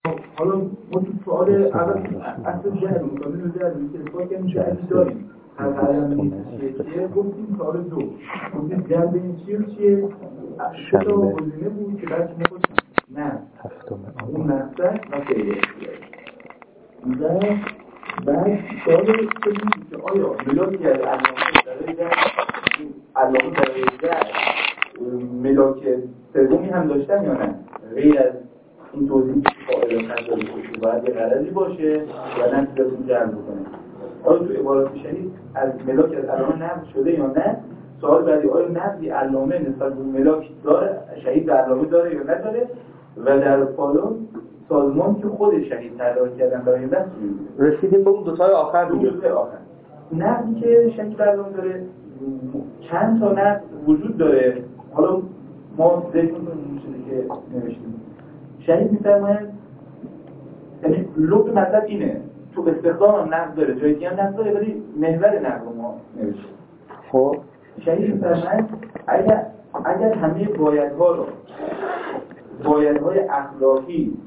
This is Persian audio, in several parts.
حالا ما تو سوال اول اصل جهل مقابل جهل که اثبات کنیم جهل داریم هر علامه چیه گفتیم سوال دو گفتیم جهل بین چیه و چیه سه تا گزینه بود که بعد شما گفتیم نه اون نقصه و غیره بعد سوال کنیم که آیا ملاکی از علامه در جهل ملاک سومی هم داشتن یا نه غیر از این توضیحی که فاعل نظری باشه باید یه غرضی باشه و نتیجه‌تون جمع بکنه. آیا تو عبارات شهید از ملاک از علامه نقض شده یا نه؟ سوال بعدی آیا نقضی علامه نسبت به ملاک داره شهید به علامه داره یا نداره؟ و در پایان سازمان که خود شهید طراحی کردن برای نقض رسیدیم به اون دو تای آخر دیگه. نقضی که شهید به علامه داره چند تا نقض وجود داره. حالا ما ذکر می‌کنیم چیزی که نوشتیم. شهید می‌فرماید یعنی لب مطلب اینه تو استخدام هم نقض داره جای دیگه هم نقض داره ولی محور نقض ما نوشته. خب شهید می‌فرماید اگر همه بایدها رو بایدهای اخلاقی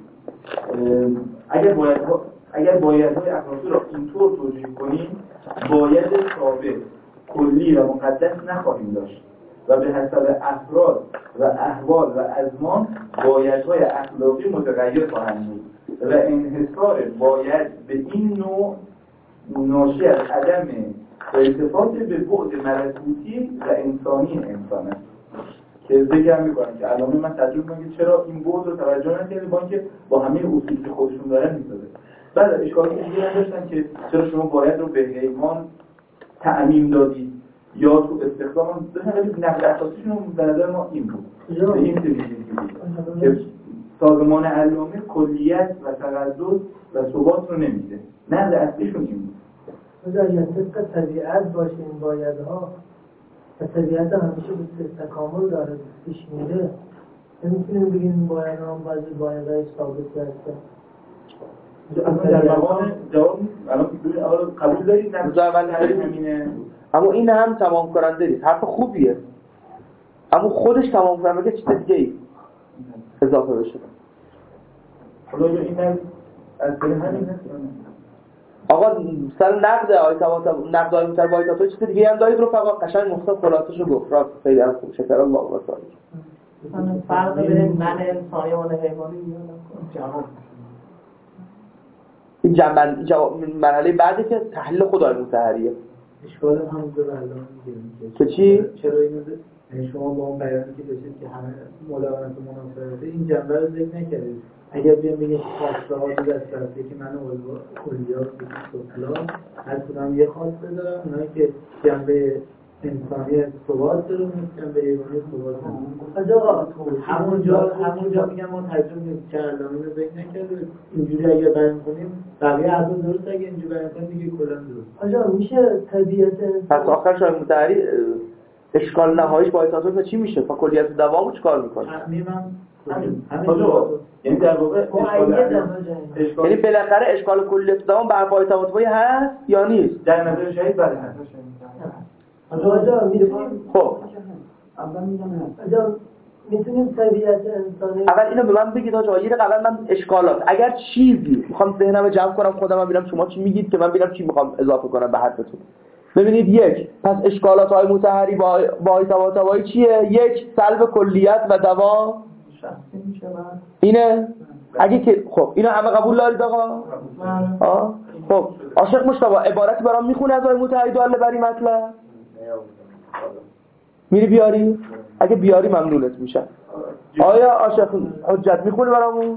اگر بایدهای اخلاقی رو اینطور توجیه کنیم باید ثابت کلی و مقدس نخواهیم داشت و به حسب افراد و احوال و ازمان بایدهای اخلاقی متغیر خواهند بود و انحصار باید به این نوع ناشی از عدم ارتباط به بعد ملکوتی و انسانی انسان است که ذکر میکنن که علامه من تجربه میکنم که چرا این بعد رو توجه نکردی با اینکه با همه اصولی که خودشون دارن میسازه. بعد اشکالی که دیگه نداشتن که چرا شما باید رو به حیوان تعمیم دادید یا تو استخدام داشتن ولی نقد اساسیشون به نظر ما این بود به این سبیلی که سازمان علامه کلیت و تقدس و ثبات رو نمیده. نقد اصلیشون این بود. اگر طبق طبیعت باشه این بایدها و طبیعت همیشه به تکامل داره پیش میره نمیتونیم بگیم این بایدها هم بعضی بایدهای ثابتی هستن. اصلا در مقام جواب الان قبول دارید نقد همینه اما این هم تمام کننده نیست. حرف خوبیه اما خودش تمام کننده که چیز دیگه ای اضافه بشه. حالا این از همین هست آقا سر نقد نقد آیت‌ها با آیت‌ها چیز دیگه هم دارید رفقا قشنگ مختصر خلاصه‌شو گفت راست خیلی هم خوب شکر الله و سلام. فرق بین من انسانی و حیوانی جواب این جواب مرحله بعدی که تحلیل خدای مطهریه. اشکال هم داره الان میگیم که چی؟ چرا اینو شما با اون بیانی که داشتید که همه مداومت مناسبته این جنبه رو ذکر نکردید. اگر بیان بگیم خواسته ها دو دست هسته که من کلیات سفلا هر کدام یه خواسته دارم اونایی که جنبه انسانی ثبات داره اون جنبه حیوانی ثبات داره. همونجا میگم ما تجربه کردیم رو ذکر نکردیم. اینجوری اگه بیان کنیم بقیه اصلا درست اگه اینجوری بیان کنیم دیگه کلا درست. آجا میشه طبیعت پس آخر شاید متحری اشکال نهاییش با ایتاتون چی میشه؟ فا کلیت دوامو چیکار میکنه؟ همین یعنی در واقع یعنی بالاخره اشکال کلیت دوام بر پای تواتفایی هست یا نیست؟ در نظر شهید بله هست. آجا میتونیم خب اول میگم آجا میتونیم طبیعت انسانی اول اینو به من بگید آجا یه قبل من اشکالات اگر چیزی میخوام ذهنمو جمع کنم خودم ببینم شما چی میگید که من ببینم چی میخوام اضافه کنم به حرفتون. ببینید یک پس اشکالات های مطهری با تواتفایی چیه؟ یک سلب کلیت و دوام شخصی میشه بعد اینه اگه که خب اینو همه قبول دارید آقا؟ خب عاشق مصطفی عبارتی برام میخونه از آیه متحری داله بر این مطلب میری بیاری؟ اگه بیاری ممنونت میشم. آیا عاشق حجت میخونه برامون؟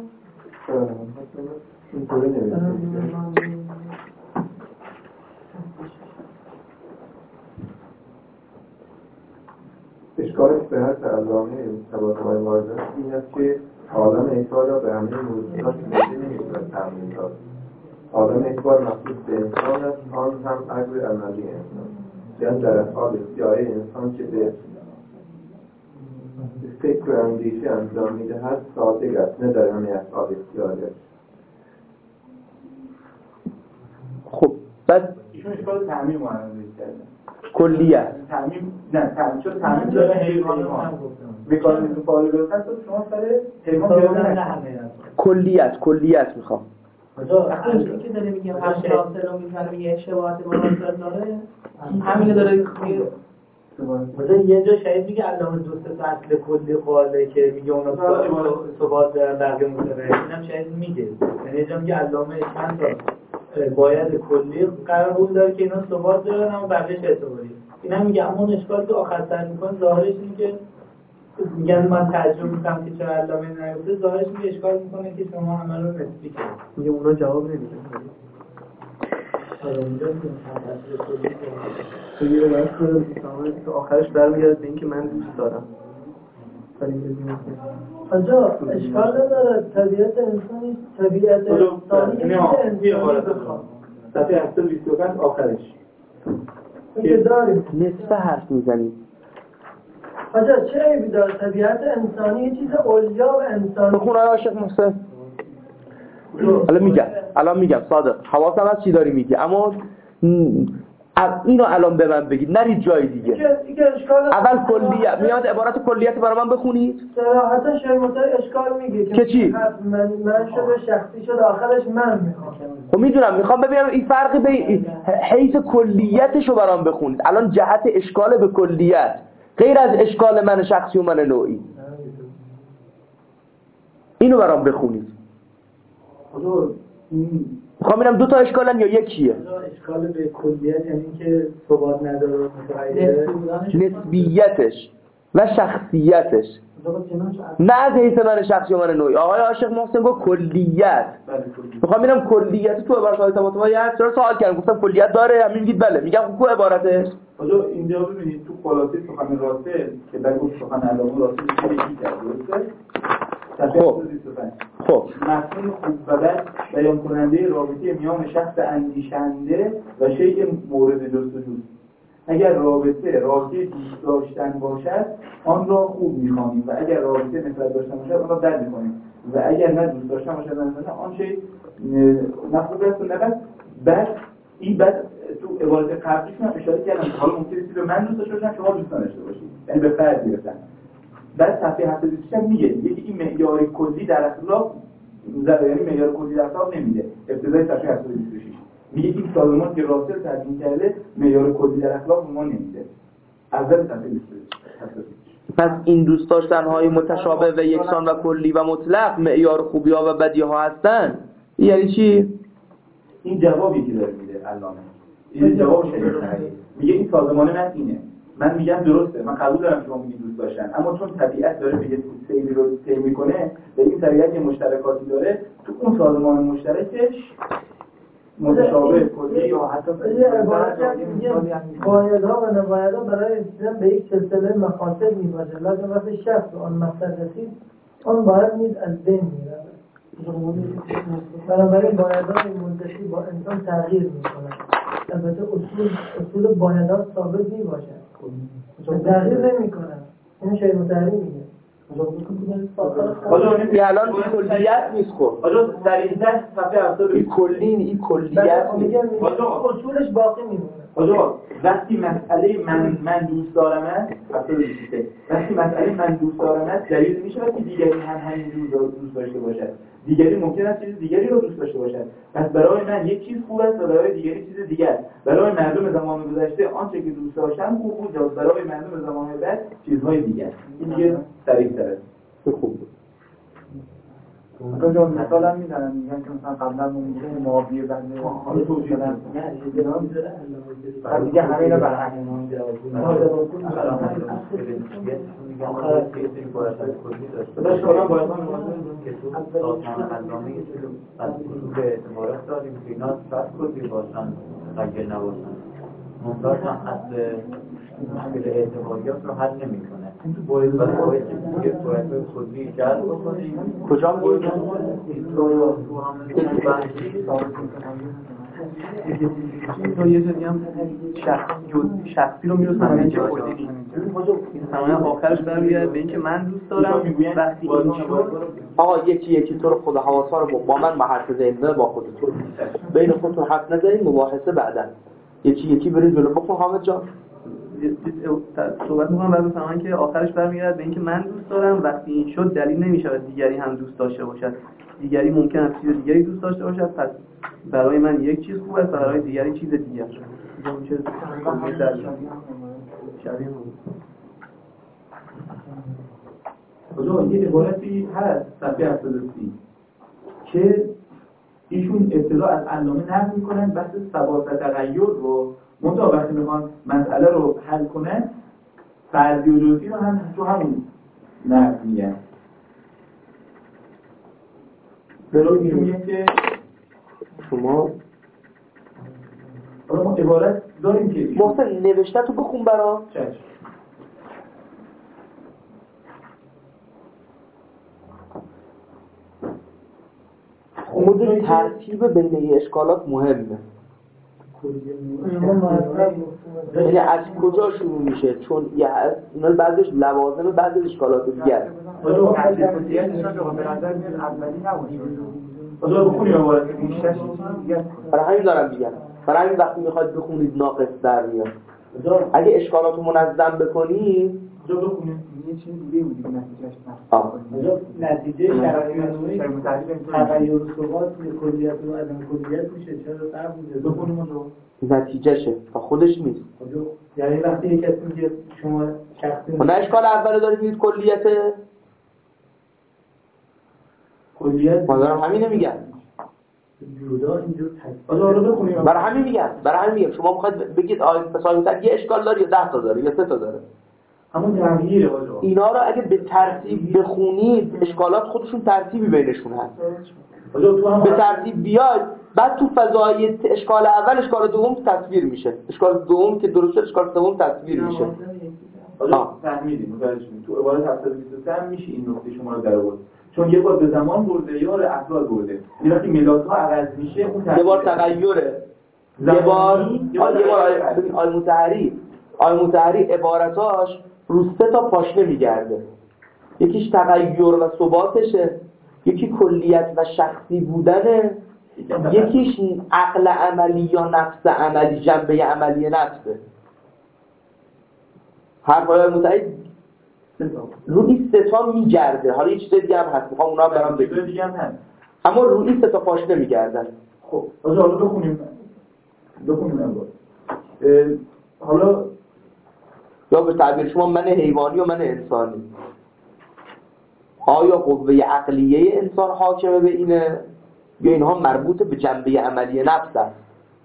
اشکالش به هر علامه تواتفای واردات این است که عالم اعتبار را به همه موجودات مادی نمی‌تواند تعمیم داد. عالم اعتبار مخصوص به انسان است، آن هم عقل عملی انسان. یعنی در افعال اختیاری انسان که به فکر و اندیشه انجام می‌دهد صادق است، نه در همه افعال اختیاری است. خب بعد ایشون اشکال تعمیم معرض کرده کلیه تعمیم نه تعمیم چون تعمیم داره حیوان میکنه تو فعال برسن تو شما سر حیوان بیاره نه کلیت میخوام. این که داره میگه هر شاطر رو میزنه میگه شباهت با ناصر داره، همینو داره میگه. مثلا یه جا شاید میگه علامه دوست اصل کلی قاله که میگه اونا ثبات دارن بقیه متغیر، اینم شاید میگه، یعنی یه جا میگه علامه چند تا باید کلی قرار داره که اینا ثبات دارن اما بقیه‌اش اعتباری. اینم میگه اما اون اشکالی که آخر سر میکنه ظاهرش اینه که میگن من تعجب میکنم که چرا علامه نیومده، ظاهرش میگه اشکال میکنه که شما همه رو نسبی کردید. میگه اونا جواب نمیدن. توی روایت که آخرش برمیگرد به اینکه من دوست دارم. آجا اشکال نداره، طبیعت انسانی بخواد. صفحه 725 آخرش که داریم نصف حرف میزنیم. آجا چه عیبی داره؟ طبیعت انسانی یه چیز اولیا و انسانی. بخون آیا عاشق محسن. الان میگم صادق حواسم از چی داری میگی، اما اینو الان به من بگید، نرید جای دیگه. اول کلیت میاد، عبارت کلیت برای من بخونید. صراحتا شیخ مطهری اشکال میگه که چی؟ من شده شخصی شده آخرش من میخوام. خب میخوام ببینم این فرقی به حیث کلیتشو برام بخونید. الان جهت اشکال به کلیت غیر از اشکال من شخصی و من نوعی، اینو برام بخونید. میخوام ببینم دو تا اشکالن یا یکیه. اشکال به کلیت یعنی که ثبات نداره، نسبیتش و شخصیتش، نه از حیث من شخصی و من نوعی. آقای عاشق محسن گفت کلیت. میخوام ببینم کلیت تو عبارت های تباتبایی هست. چرا سوال کردم گفتم کلیت داره، همین میگید بله. میگم کو عبارتش؟ حالا اینجا ببینید تو خلاصه سخن راسل که بعد گفت سخن علامه راسل چی کرد درسته؟ خب مفهوم خوب و بد بیان کننده رابطه میان شخص اندیشنده و شیء مورد جستجوست. اگر رابطه راجع دوست داشتن باشد آن را خوب می‌خوانیم و اگر رابطه نفرت داشتن باشد آن را بد می‌خوانیم و اگر نه دوست داشتن باشد آن شیء نه خوب است و نه بد. این بد تو عبارت قبلیشون هم اشاره کردم. حالا ممکنه چیزی رو من دوست داشته باشم شما دوست نداشته باشید، یعنی به فرض گرفتن. بعد صفحه 726 هم میگه این معیار کلی در اخلاق یعنی معیار کلی در اخلاق نمیده. ابتدای صفحه 726 میگه این سازمان که راسل تدوین کرده معیار کلی در اخلاق ما نمیده. اول صفحه 26. پس این دوست داشتن‌های متشابه و یکسان و کلی و مطلق معیار خوبی‌ها و بدی‌ها هستن. یعنی چی؟ این جوابی که داره میده علامه، این جواب شیخ میگه این سازمان من اینه. من میگم درسته، من قبول دارم شما میگید دوست داشتن، اما چون طبیعت داره به یه سیری رو طی میکنه و این طبیعت یه مشترکاتی داره، تو اون سازمان مشترکش متشابه کلی یا حتی بایدها و نبایدها برای رسیدن به یک سلسله مقاصد میباشه، لکن وقتی شخص آن مقصد رسید آن باید نیز از بین میره. بنابراین بایدهای منتشی با انسان تغییر میکنه. البته اصول بایدها ثابت میباشد، تغییر نمیکنه. این شیخ مطهری میگه. حالا الان کلیت نیست. خب حالا سریعتر صفحه 70 این کلیت اصولش باقی میمونه. حالا وقتی مسئله من دوست دارم است، وقتی مسئله من دوست دارم است دلیل میشه که دیگری هم همین دوست داشته باشد. دیگری ممکن است چیز دیگری رو دوست داشته باشد. پس برای من یک چیز خوب است و برای دیگری چیز دیگر. برای مردم زمان گذشته آنچه که دوست داشتن خوب بود و برای مردم زمان بعد چیزهای دیگر. این دیگه سریع‌تره. خوب بود. اونجا مثال هم میزنن میگن که مثلا قبلا ممکنه معاویه بنده حالا توجیه دادن بعد دیگه همه اینا برعکس داشت کنم باید که تو سازمان علامه از اصول اعتبارات داریم که اینا بس کلی باشن غیر نباشن منطقه اصل مشکل اعتباریات رو حل نمی کنه باید که باید کلی جلب بکنیم کجا باید تو یه جدی هم شخصی رو میرسن همین که کلی همه آخرش برمیگرد به این که من دوست دارم وقتی این شد آقا یکی تو رو خدا حواسا رو با من حرف زنده با خودتون بین خودتون حرف نزنید، مباحثه بعدن یکی برید جلو. بخون حامد جان صحبت می‌کنم بعد مثلا که آخرش برمیگرد به این که من دوست دارم وقتی این شد دلیل نمیشه دیگری هم دوست داشته باشد. دیگری ممکن است چیز دیگری دوست داشته باشد، پس برای من یک چیز خوب است، برای دیگری چیز دیگر. میشه شبیه کجا یه عبارتی هست صفحه 73 که ایشون ابتدا از علامه نقل میکنن بحث ثبات و تغییر رو، منتها وقتی میخوان مسئله رو حل کنن فرضی و جزئی رو هم تو همون نقل میگن. برای ایشون میگن که شما حالا ما عبارت داریم که محسن نوشته تو بخون برام. چشم. خود ترتیب بین اشکالات مهمه. یعنی از کجا شروع میشه؟ چون اینا بعضیش لوازم بعضی اشکالات دیگه است. برای همین دارم میگم، برای همین وقتی میخواید بخونید ناقص در میاد. اگه اشکالات رو منظم بکنید جو بخونید یه چیز دیگه بود نتیجه شرایطی تغییر و ثبات کلیت و عدم کلیت میشه. چرا فرق میشه؟ بخونیم اونجا نتیجهشه و خودش نیست. یعنی وقتی یک کسی میگه شما شخصی نه اشکال اول دارید میگید کلیته، کلیت ما دارم همینه میگم. جدا اینجور برای همین میگم شما میخواید بگید مثلا یه اشکال داره یا 10 تا داره یا 3 تا داره، همون تغییره آجا. اینا رو اگه به ترتیب بخونید اشکالات خودشون ترتیبی بینشون هست. به ترتیب بیاد بعد تو فضای اشکال اول اشکال دوم تصویر میشه، اشکال دوم که درست شد اشکال سوم تصویر میشه. آجا فهمیدیم متوجه شدیم. تو عبارت 723 هم میشه این نکته شما رو در آورد، چون یه بار به زمان برده یا افراد برده. یعنی وقتی مدادها عوض میشه اون یه بار تغییره، یه بار آل مطهری عبارتاش رو 3 تا پاشنه میگرده. یکیش تغییر و ثباتشه، یکی کلیت و شخصی بودنه، یکیش عقل عملی یا نفس عملی، جنبه عملی نفسه. هر آل مطهری روی 3 تا میگرده. حالا یه چیز دیگه هم هست میخوام اونا برام بگم دیگه هم هست، اما روی 3 تا پاشنه میگردن. خب حالا بخونیم امروز. حالا یا به تعبیر شما من حیوانی و من انسانی. آیا قوه عقلیه انسان حاکمه به اینه یا اینها مربوط به جنبه عملی نفس است؟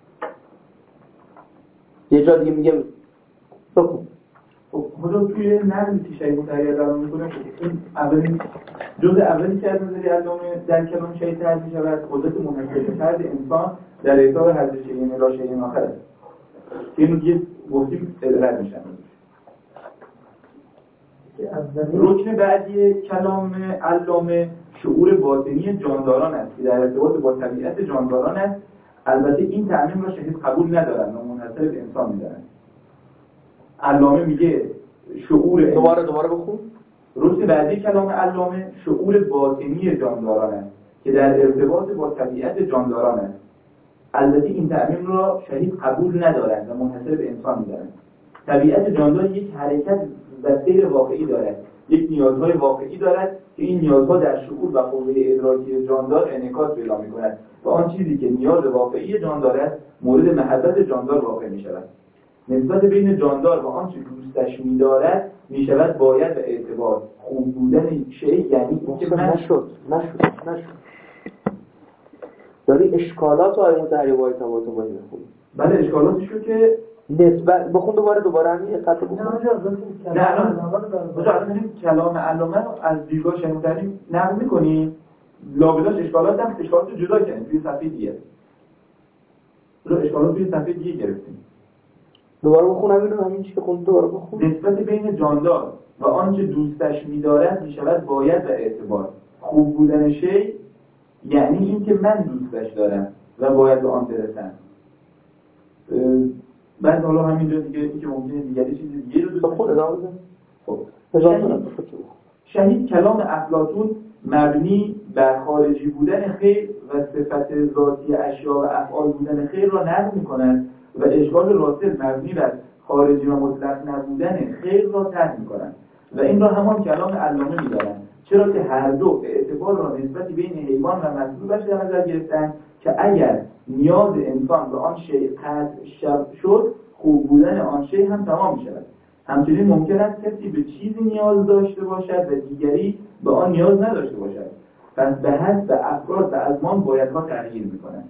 یه جا دیگه میگه بخون. حالا توی نقلی که شیخ مطهری علامه میکنه اولین جزء اولی که از نظری علامه در کلام شیخ تعریف می‌شود قدرت منحصر فرد انسان در احساس حضرت شیعین لا شیعین آخر است که اینو دیگه گفتیم رد میشن. رکن بعدی کلام علامه شعور باطنی جانداران است که در ارتباط با طبیعت جانداران است. البته این تعمیم را شهید قبول ندارند و منحصر به انسان می‌دانند. علامه میگه شعور دوباره بخون. رکن بعدی کلام علامه شعور باطنی جانداران است که در ارتباط با طبیعت جانداران است. البته این تعمیم را شهید قبول ندارند و منحصر به انسان می‌دانند. طبیعت جاندار یک حرکت و سیر واقعی دارد، یک نیازهای واقعی دارد که این نیازها در شعور و قوه ادراکی جاندار انعکاس پیدا می‌کند و آن چیزی که نیاز واقعی جاندار است مورد محبت جاندار واقع می‌شود. نسبت بین جاندار و آنچه دوستش می‌دارد می‌شود باید و اعتبار. خوب بودن شیء یعنی اینکه نشد داری اشکالات و آل مطهری با ارتباط با این بخونی. بله اشکالاتشو که نسبت بخون دوباره همین قطع بخون. نه الان کلام علامه از دیدگاه شیخ مطهری نقل می‌کنیم، لابداش اشکالات رو جدا کنیم توی صفحه دیگه. اشکالات توی صفحه دیگه گرفتیم. دوباره بخون همین چی که خوند دوباره بخون. نسبت بین جاندار و آنچه دوستش می‌دارد می‌شود باید و اعتبار. خوب بودن شی یعنی این که من دوستش دارم و باید به آن برسم. بعد حالا همینجا دیگه این که ممکنه دیگری چیز دیگه رو دوست خود ادامه بده. خب شهید کلام افلاطون مبنی بر خارجی بودن خیر و صفت ذاتی اشیا و افعال بودن خیر را نقل می‌کنند و اشکال راسل مبنی بر خارجی و مطلق نبودن خیر را طرح می‌کنند و این را همان کلام علامه می‌دانند، چرا که هر دو اعتبار را نسبتی بین حیوان و مطلوبش در نظر گرفتند که اگر نیاز انسان به آن شیء قطع شد، خوب بودن آن شیء هم تمام شود. همچنین ممکن است کسی به چیزی نیاز داشته باشد و دیگری به آن نیاز نداشته باشد. پس به حسب افراد و ازمان بایدها تغییر می‌کنند.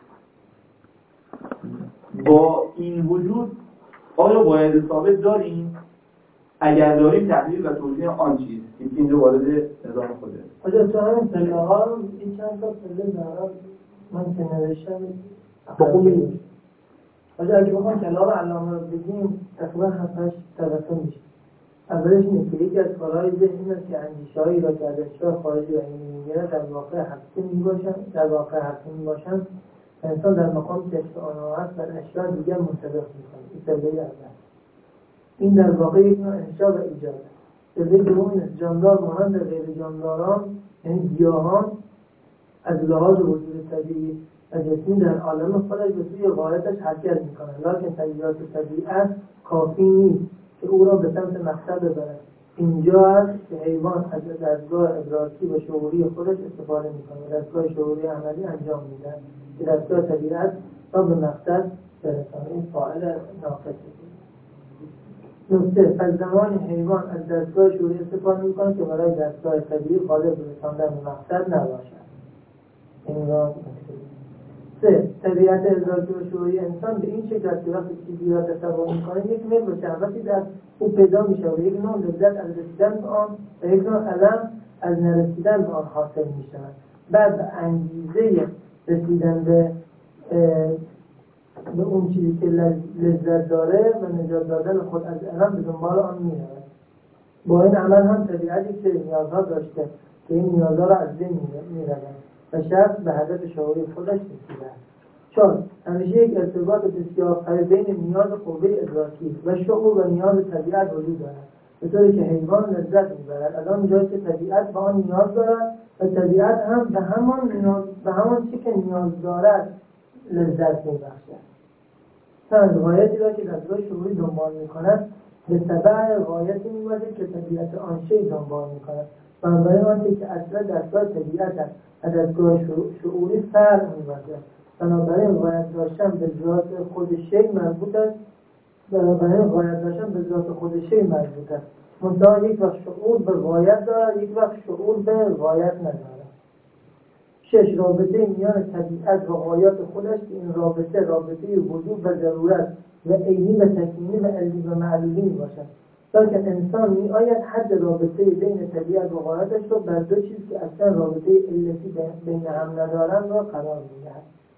با این وجود آیا باید ثابت داریم؟ اگر داریم تحلیل و توضیح آن چیز که اینجا وارد نظام خوده. آجا تو همین پله ها این چند تا پله دارم من که نوشتم بخونیم. آجا اگه بخوام کلام علامه رو بگیم تقریبا 7-8 طبقه میشه. اولش اینه که یکی از کارهای ذهن این است که اندیشه‌هایی را که از اشیاء خارجی و علمی می‌گیرد در واقع حقیقی میباشند انسان در مقام کشف آنها است بر اشیاء دیگر منطبق می‌کند. این پله اول. این در واقع یک نوع انشاء و ایجاد است. پله دوم این است جاندار مانند غیر جانداران یعنی گیاهان از لحاظ وجود طبیعی و جسمی در عالم خودش به سوی غایتش حرکت می‌کنند، لکن تجربیات طبیعت کافی نیست که او را به سمت مقصد ببرد. اینجا است که حیوان از دستگاه ادراکی و شعوری خودش استفاده می‌کند، دستگاه شعوری عملی انجام می‌دهد که دستگاه طبیعت را به مقصد برساند. این فاعل ناقصه. نکته، پس زمان حیوان از دستگاه شعوری استفاده می‌کند که برای دستگاه طبیعی قادر به رساندن به مقصد نباشد. این را نکته. 3. طبیعت ادراکی و شعوری انسان به این شکل است که وقتی چیزی را تصور می‌کند یک میل و شهوتی در او پیدا می‌شود و یک نوع لذت از رسیدن به آن و یک نوع الم از نرسیدن به آن حاصل می‌شود. بعد به انگیزه رسیدن به اون چیزی که لذت داره و نجات دادن خود از الم به دنبال آن می‌رود. با این عمل هم طبیعتی که نیازها داشته که این نیازها را از بین می‌رود و شخص به هدف شعوری خودش رسیده. 4. همیشه یک ارتباط بسیار قوی بین نیاز قوه ادراکی و شعور و نیاز طبیعت وجود دارد، به طوری که حیوان لذت می‌برد از آن جایی که طبیعت به آن نیاز دارد و طبیعت هم به همان چیزی که نیاز دارد لذت می‌بخشد. از غایتی را که دستگاه شعوری دنبال می‌کند به تبع غایتی می‌باشد که طبیعت آن شیء دنبال می‌کند. بنابراین آنچه که اصلا دستگاه طبیعت است و دستگاه شعوری فرق می‌باشد. بنابراین غایت داشتن به ذات خود شیء مربوط است. منتها یک وقت شعور به غایت دارد، یک وقت شعور به غایت ندارد. 6. رابطه میان طبیعت و غایات خودش که این رابطه وجود و ضرورت و عینی و تکوینی و علمی و معلولی میباشد. لیکن انسان میآید حد رابطه بین طبیعت و غایتش را بر دو چیز که اصلا رابطه علتی بین هم ندارند را قرار میدهد.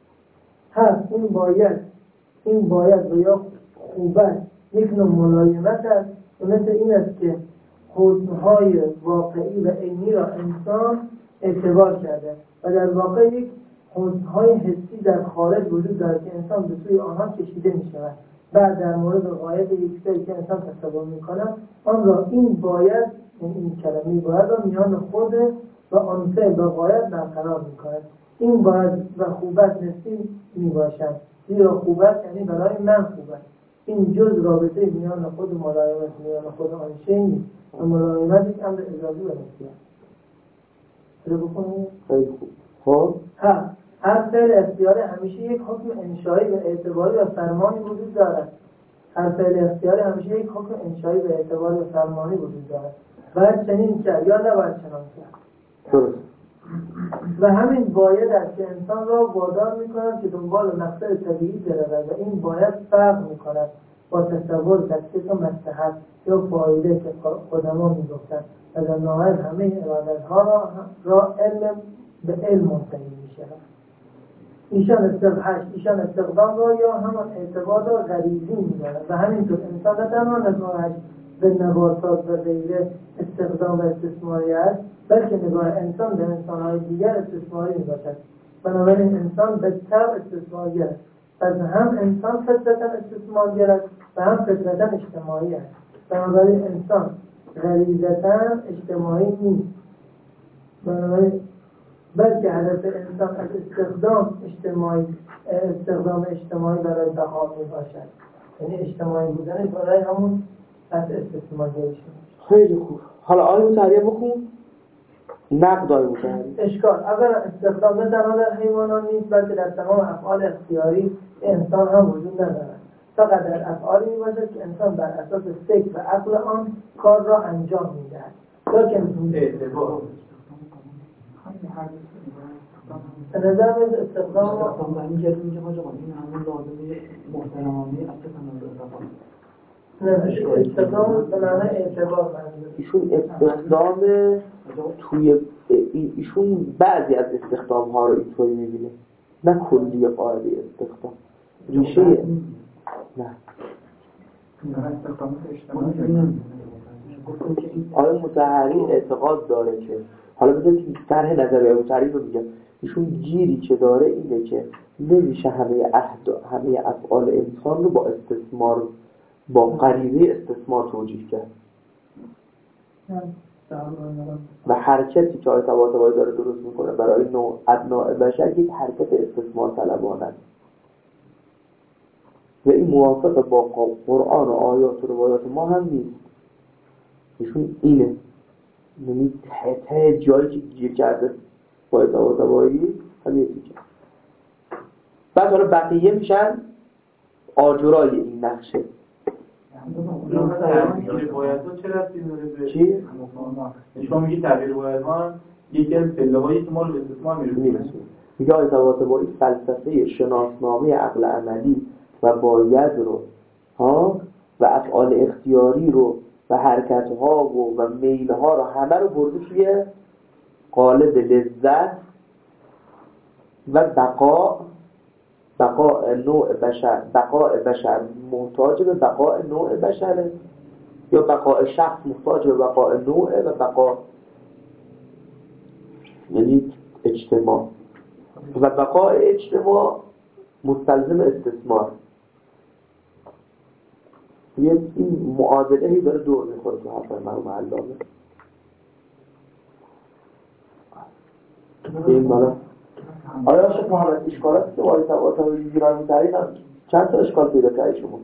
این باید و یا خوبت یک نوع ملایمت است و مثل این است که حسنهای واقعی و عینی را انسان اعتبار کرده و در واقع یک حسنهای حسی در خارج وجود دارد که انسان به سوی آنها کشیده می شود. بعد در مورد غایت یک چیزی که انسان تصور می کند آن را این کلمه باید را میان خود و آن فعل و غایت برقرار می کند. این باید و خوبت نسبی می باشد، زیرا خوبت یعنی برای من خوبت. این جز رابطه میان خود و ملایمت میان خود آن شیء نیست و ملایمت یک امر اضافی و نسبی است. خیلی خوب. خب هر فعل اختیاری همیشه یک حکم انشایی و اعتباری و فرمانی وجود دارد. باید چنین کرد یا نباید چنان کرد. درست. و همین باید است که انسان را وادار می‌کند که دنبال مقصد طبیعی برود و این باید فرق می‌کند با تصور تکلیف مصلحت یا فایده که قدما می‌گفتند و در نهایت همه ارادت‌ها را به علم منتهی می‌شود. ایشان استقدام را یا همان اعتقاد را غریزی می‌دانند و همینطور انسان نه تنها نگاهش به نباتات و غیره استقدام و استثماری است، بلکه نگاه انسان به انسان‌های دیگر استثماری می‌باشد. بنابراین انسان به طبع استثماری است. پس هم انسان فطرتاً استثماری است و هم فطرتاً اجتماعی است. بنابراین انسان غریزتاً اجتماعی نیست. بلکه هدف انسان از استخدام اجتماعی برای بقا میباشد. یعنی اجتماعی بودن برای همون از استثماری شد. خیلی خوب. حالا آیه متحریه بخون. نقد های متحری اشکال اول استخدام نه تنها در حیوانات نیست بلکه در تمام افعال اختیاری انسان هم وجود ندارد، فقط در افعالی میباشد که انسان بر اساس فکر و عقل آن کار را انجام میدهد. به نظر میاد استخدام برمی گردیم که حاجه این همون لازمه محترمانه استخدام به معنی اعتبار ایشون استخدام توی ایشون بعضی از استخدام ها رو اینطوری میبینه، نه کلی قاعده استخدام ریشه نه. آقای مطهری اعتقاد داره که حالا بذارید که طرح نظریه مطهری رو میگم، ایشون گیری که داره اینه که نمیشه همه افعال انسان رو با استثمار، با غریزه استثمار توجیه کرد و حرکتی که آیه طباطبایی داره درست میکنه برای ابناء بشر یک حرکت استثمار طلبانه است و این موافق با قرآن و آیات و روایات ما هم نیست. ایشون اینه، یعنی ته جایی که گیر کرده با آیه طباطبایی هم یه دیگه. بعد حالا بقیه میشن آجرای این نقشه. تغییر بایدها چه ربطی داره به چی؟ شما میگی تغییر بایدها یکی از پله‌هایی که ما رو به استثمار میرسونه. میگه آیه طباطبایی فلسفه شناسنامه عقل عملی و باید رو و افعال اختیاری رو و حرکت‌ها و میل‌ها رو همه رو برده توی قالب لذت و بقاء نوع بشر، بقاء بشر محتاج به بقاء نوع بشره یا بقاء شخص محتاج به بقاء نوع و بقاء یعنی اجتماع و بقاء اجتماع مستلزم استثمار. این معادله‌ای داره دور میخوره تو حرف مرحوم علامه. این بالا آیا شیخ محمد اشکالاتی که وارد طباطبایی میگیرن میترین چند تا اشکال پیدا کردی شما؟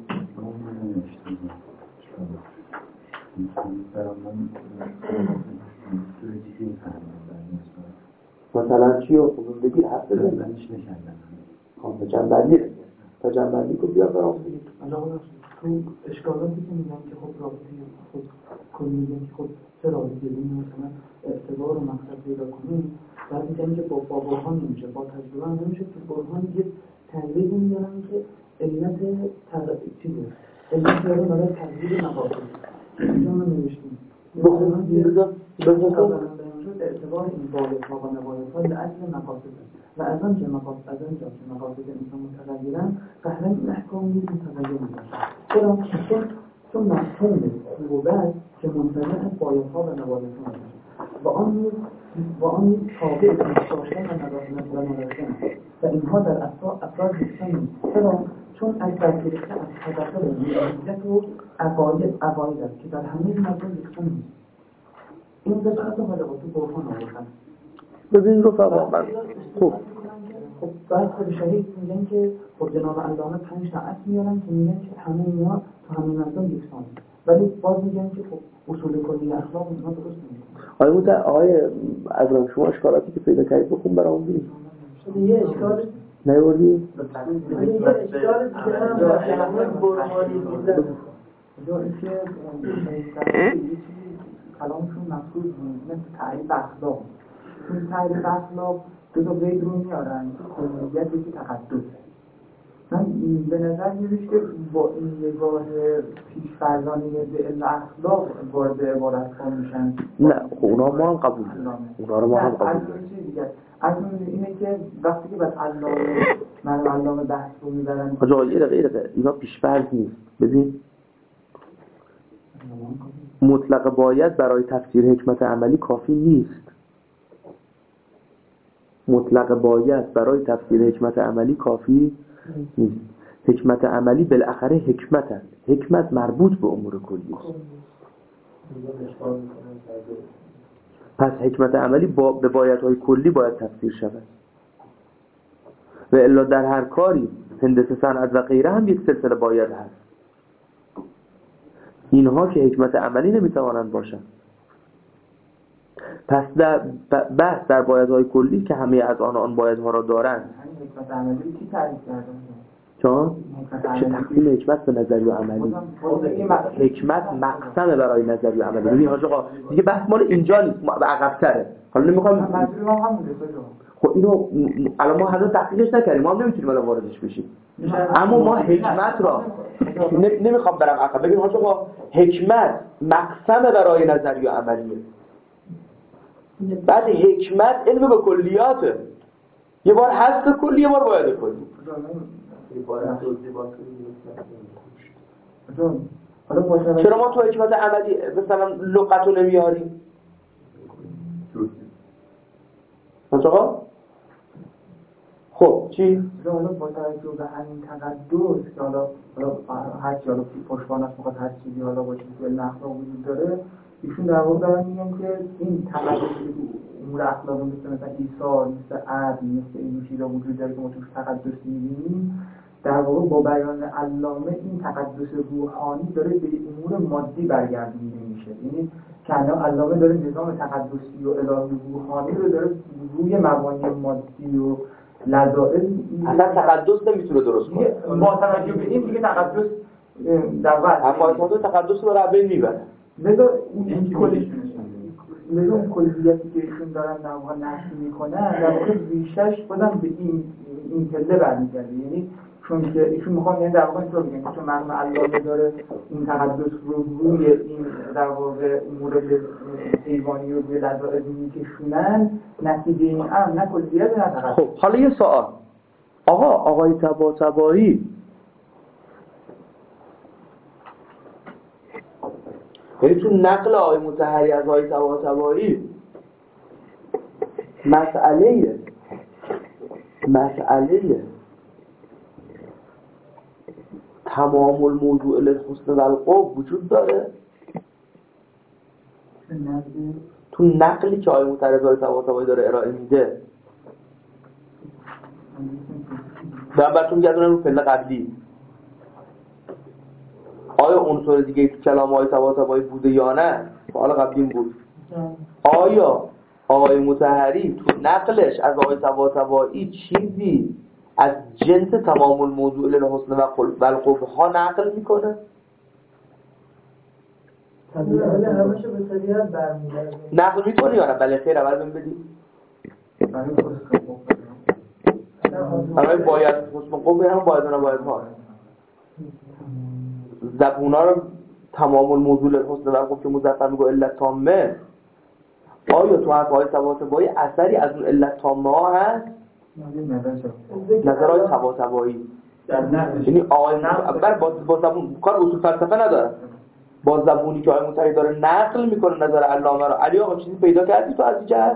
مثلا چی رو خودون بگیر حرف بزنید تا جنبندی تا جنبندی که بیا برام بگید. تو اشکالاتی که میگن که خب رابطه خود کلی میگن که خب چه رابطه بینیم مثلا اعتبار و مقصد پیدا کنیم، بعد میگن که با برهان نمیشه، با تجربه هم نمیشه، که برهان یه تنظیمی میارن که علت چیزه علت یارو برای تنظیم مقاصد اینجا ما نوشتیم بخونم بیرزا اعتبار این بالغ‌ها و نبالغ‌ها لأجل مقاصد و از آنجا که مقاصد انسان متغیرن فهرن این احکام نیز متغیر میباشد. چرا؟ چون مفهوم خوب و بد که منطبق از بایدها و نبالغ‌ها میباشد و آن نیز تابع داشتن و نداشتن و اینها در افراد یکسان نیست. چرا؟ چون از برگرفته از تداخل ملیت و عقاید است که در همه مردم یکسان نیست. این داشت تو حالا با تو برهان آوردن. ببین رفقا من خب بعد خود شهید میگن که خب جناب علامه 5 تا اصل میارن که میگن که همه اینا تو همه مردم یکسان، ولی باز میگن که خب اصول کلی اخلاق اینا درست نیست. آقای عزرام شما اشکالاتی که پیدا کردید بخون برام بگید. یه اشکال نیوردی؟ یه اشکال دیگه هم در برهانی بودن جا اینکه کلامشون مفروض مثل تعریف اخلاق، چون تعریف اخلاق دو تا قید رو میارن که کلیت یکی تقدس. من به نظر میاد که با این نگاه پیش‌فرزانه به علم اخلاق وارد عبارت ها میشن. نه اونا ما هم قبول داریم، اونا رو ما هم قبول داریم. اصلا اینه که وقتی که بعد علامه بحث رو میبرن آجا یه دقیقه اینا پیش‌فرض نیست. ببین مطلق باید برای تفسیر حکمت عملی کافی نیست. مطلق باید برای تفسیر حکمت عملی کافی نیست. حکمت عملی بالاخره حکمت است. حکمت مربوط به امور کلی است. پس حکمت عملی به بایدهای کلی باید تفسیر شود و الا در هر کاری هندسه صنعت و غیره هم یک سلسله باید هست. اینها که حکمت عملی نمیتوانند باشند. پس بحث در بایدهای کلی که همه از آن بایدها را دارند. حکمت عملی چی تعریف کردن؟ چون چه تقسیم حکمت به نظری و عملی؟ حکمت مقسم برای نظری و عملی. ببین حاج آقا دیگه بحث مال اینجا نیست، به عقب‌تره. حالا نمیخوام منظور ما همونه. خب اینو الان ما هنوز تحقیقش نکردیم، ما هم نمیتونیم الان واردش بشیم. اما ما حکمت را نمیخوام برم عقب. ببین حاج آقا حکمت مقسم برای نظری و عملیه. بعد حکمت علم به کلیاته، یه بار هست کلی، یه بار باید کلی. چرا ما تو حکمت عملی مثلا لغت رو نمیاریم؟ آقا خب چی؟ حالا با توجه به همین تقدس که حالا هر چی حالا پشتوانش میخواد هر چیزی حالا با چیزی نحوه وجود داره، ایشون در واقع دارن میگن که این تقدسی که امور اخلاقی مثل ایثار، مثل عدل، مثل این چیزا وجود داره که ما توش تقدس می‌بینیم، در واقع با بیان علامه این تقدس روحانی داره به امور مادی برگردونده میشه. یعنی که علامه داره نظام تقدسی و الهی روحانی رو داره روی مبانی مادی و لذائذ اصلا تقدس نمیتونه درست کنه. با توجه به این دیگه تقدس در واقع حقایق تقدس رو ربه میبره. لذا اون کلیتی که ایشون دارن در واقع نشون میکنن در واقع ریشش بازم به این پله برمیگرده. یعنی چون که ایشون میخوان یعنی در واقع اینطور بگن چون مرحوم علامه داره این تقدس رو روی این در واقع امور حیوانی و به لذائذ میکشونن، نتیجه این امر نه کلیت نه تقدس. خب حالا یه سوال، آقای طباطبایی یعنی تو نقل آقای مطهری از آقای طباطبایی مسئله تمام الموضوع للحسن و القبح وجود داره تو نقلی که آقای مطهری از آقای طباطبایی داره ارائه میده. براتون گردونم رو پله قبلی آیا عنصر دیگه تو کلام آقای طباطبایی بوده یا نه؟ سوال قبلیم بود. آیا آقای مطهری تو نقلش از آقای طباطبایی چیزی از جنس تمام الموضوع للحسن و القبح ها نقل میکنه؟ طبیعت همشه به طبیعت برمیگرده. نقل میکنه یا نه؟ بله خیر اول بهم بدید. برای باید حسن قبح هم باید ها زبونا رو تمام الموضوع للحسن و القبح که مظفر میگه علت تامه، آیا تو حرف‌های طباطبایی اثری از اون علت تامه ها هست؟ نظرهای طباطبایی یعنی آقای با زبون کار اصول فلسفه نداره، با زبونی که آقای مطهری داره نقل میکنه نظر علامه رو. علی آقا چیزی پیدا کردی تو از این جهت؟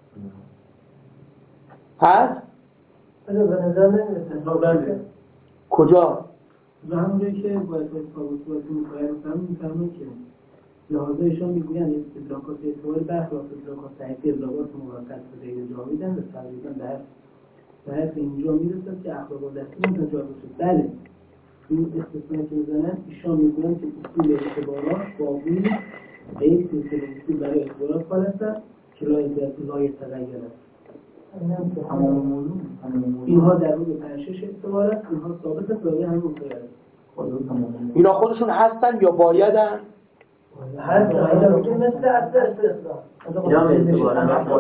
هست؟ به نظر نمیرسه. کجا؟ همونجایی که باید طباطبایی میفهمه که لحاظه ایشان میگوین ادراکات اعتباری برخلاف ادراکات صحیح ادراکات موقت به غیر جا میدن و تقریبا در اینجا میرسد که اخلاق دستی متجاوز شد. بله این استثناء که میزنن ایشان میگوین که اصول اعتبارات باقی به این سلسله اصول برای اعتبارات خالصن که لای تغییر است. اینها در روز پنشش اعتبار است، اینها ثابت است برای همین مطلق. اینا خودشون هستن یا بایدن؟ هست مثل استثناء یا اعتبار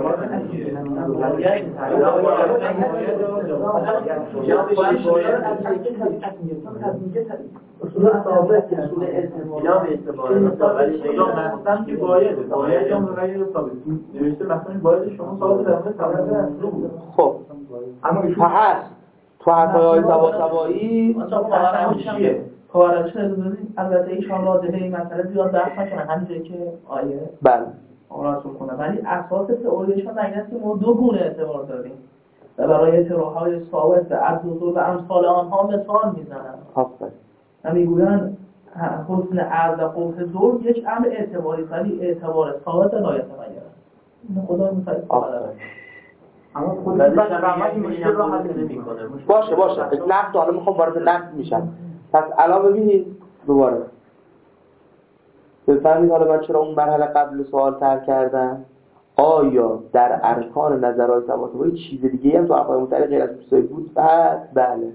اصول ثابت یا اعتبار مثلا که باید یا غیر ثابت نوشته مثلا باید شما ثابت در مورد تمام موضوع. خب اما هست تو حرفای طباطبایی چیه؟ کارش ندونید البته ایشان راجع این مسئله زیاد بحث نکنه همینجوری که آیه بله رسول کنه، ولی اساس تئوریشون این است که ما دو گونه اعتبار داریم و برای اعتبارهای ثابت از نزول و امثال آنها مثال میزنن. آفرین. و میگویند حسن عرض و قبح ظلم یک امر اعتباری ولی اعتبار ثابت لا یتغیر. خدا می‌خواد اما خود این مشکل رو حل نمی‌کنه. باشه نقد حالا میخوام وارد نقد میشم. پس الان ببینید دوباره بفهمید حالا من چرا اون مرحله قبل سوال تر کردم. آیا در ارکان نظرهای طباطبایی چیز دیگه هم تو آقای مطهری غیر از دوستایی بود؟ بله.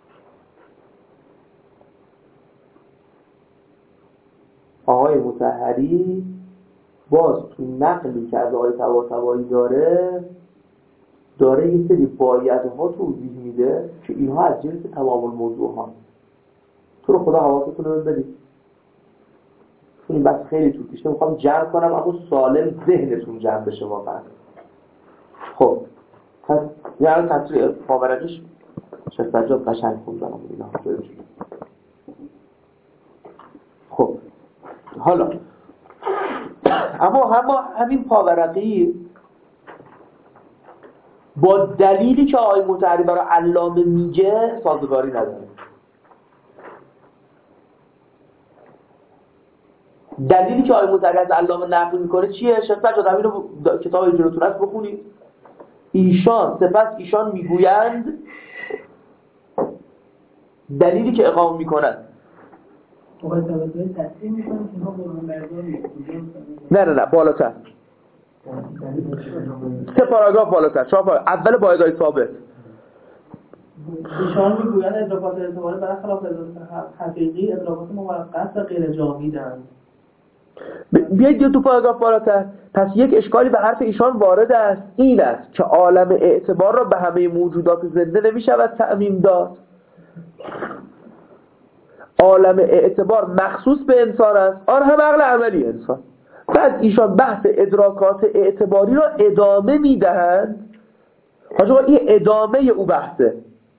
آقای مطهری باز تو نقلی که از آقای طباطبایی داره یه سری بایدها توضیح میده که اینها از جنس تمام الموضوع ها. تو رو خدا حواستون رو بدید. این بس خیلی طول کشیده، میخوام جمع کنم اما سالم ذهنتون جمع بشه واقعا. خب پس یعنی تصریح پاورقیش شفت قشنگ خوندم اینا. خب حالا اما همین پاورقی با دلیلی که آقای مطهری برای علامه میگه سازگاری نداره. دلیلی که آقای مطهری از علامه نقل میکنه چیه؟ شفت همین رو کتاب اینجورتون هست بخونید. سپس ایشان میگویند دلیلی که اقامه میکنند نه بالاتر 3 پاراگراف بالاتر 4 پاراگراف اول بایدهای ثابت ایشان میگویند ادراکات اعتباری برخلاف حقیقی ادراکات موقت و غیر جامیدند. بیایید دو پاراگراف بالاتر. پس یک اشکالی به حرف ایشان وارد است، این است که عالم اعتبار را به همه موجودات زنده نمیشود تعمیم داد. عالم اعتبار مخصوص به انسان است، آن هم عقل عملی انسان. بعد ایشان بحث ادراکات اعتباری را ادامه میدهند. حاجا این ادامه او بحثه،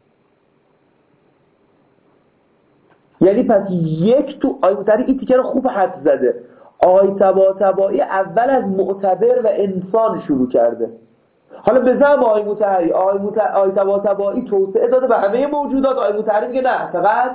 یعنی پس یک تو آقای مطهری این تیکه رو خوب حد زده. آقای طباطبایی اول از معتبر و انسان شروع کرده. حالا به زعم آقای مطهری آقای طباطبایی توسعه داده به همه موجودات. آقای مطهری میگه نه فقط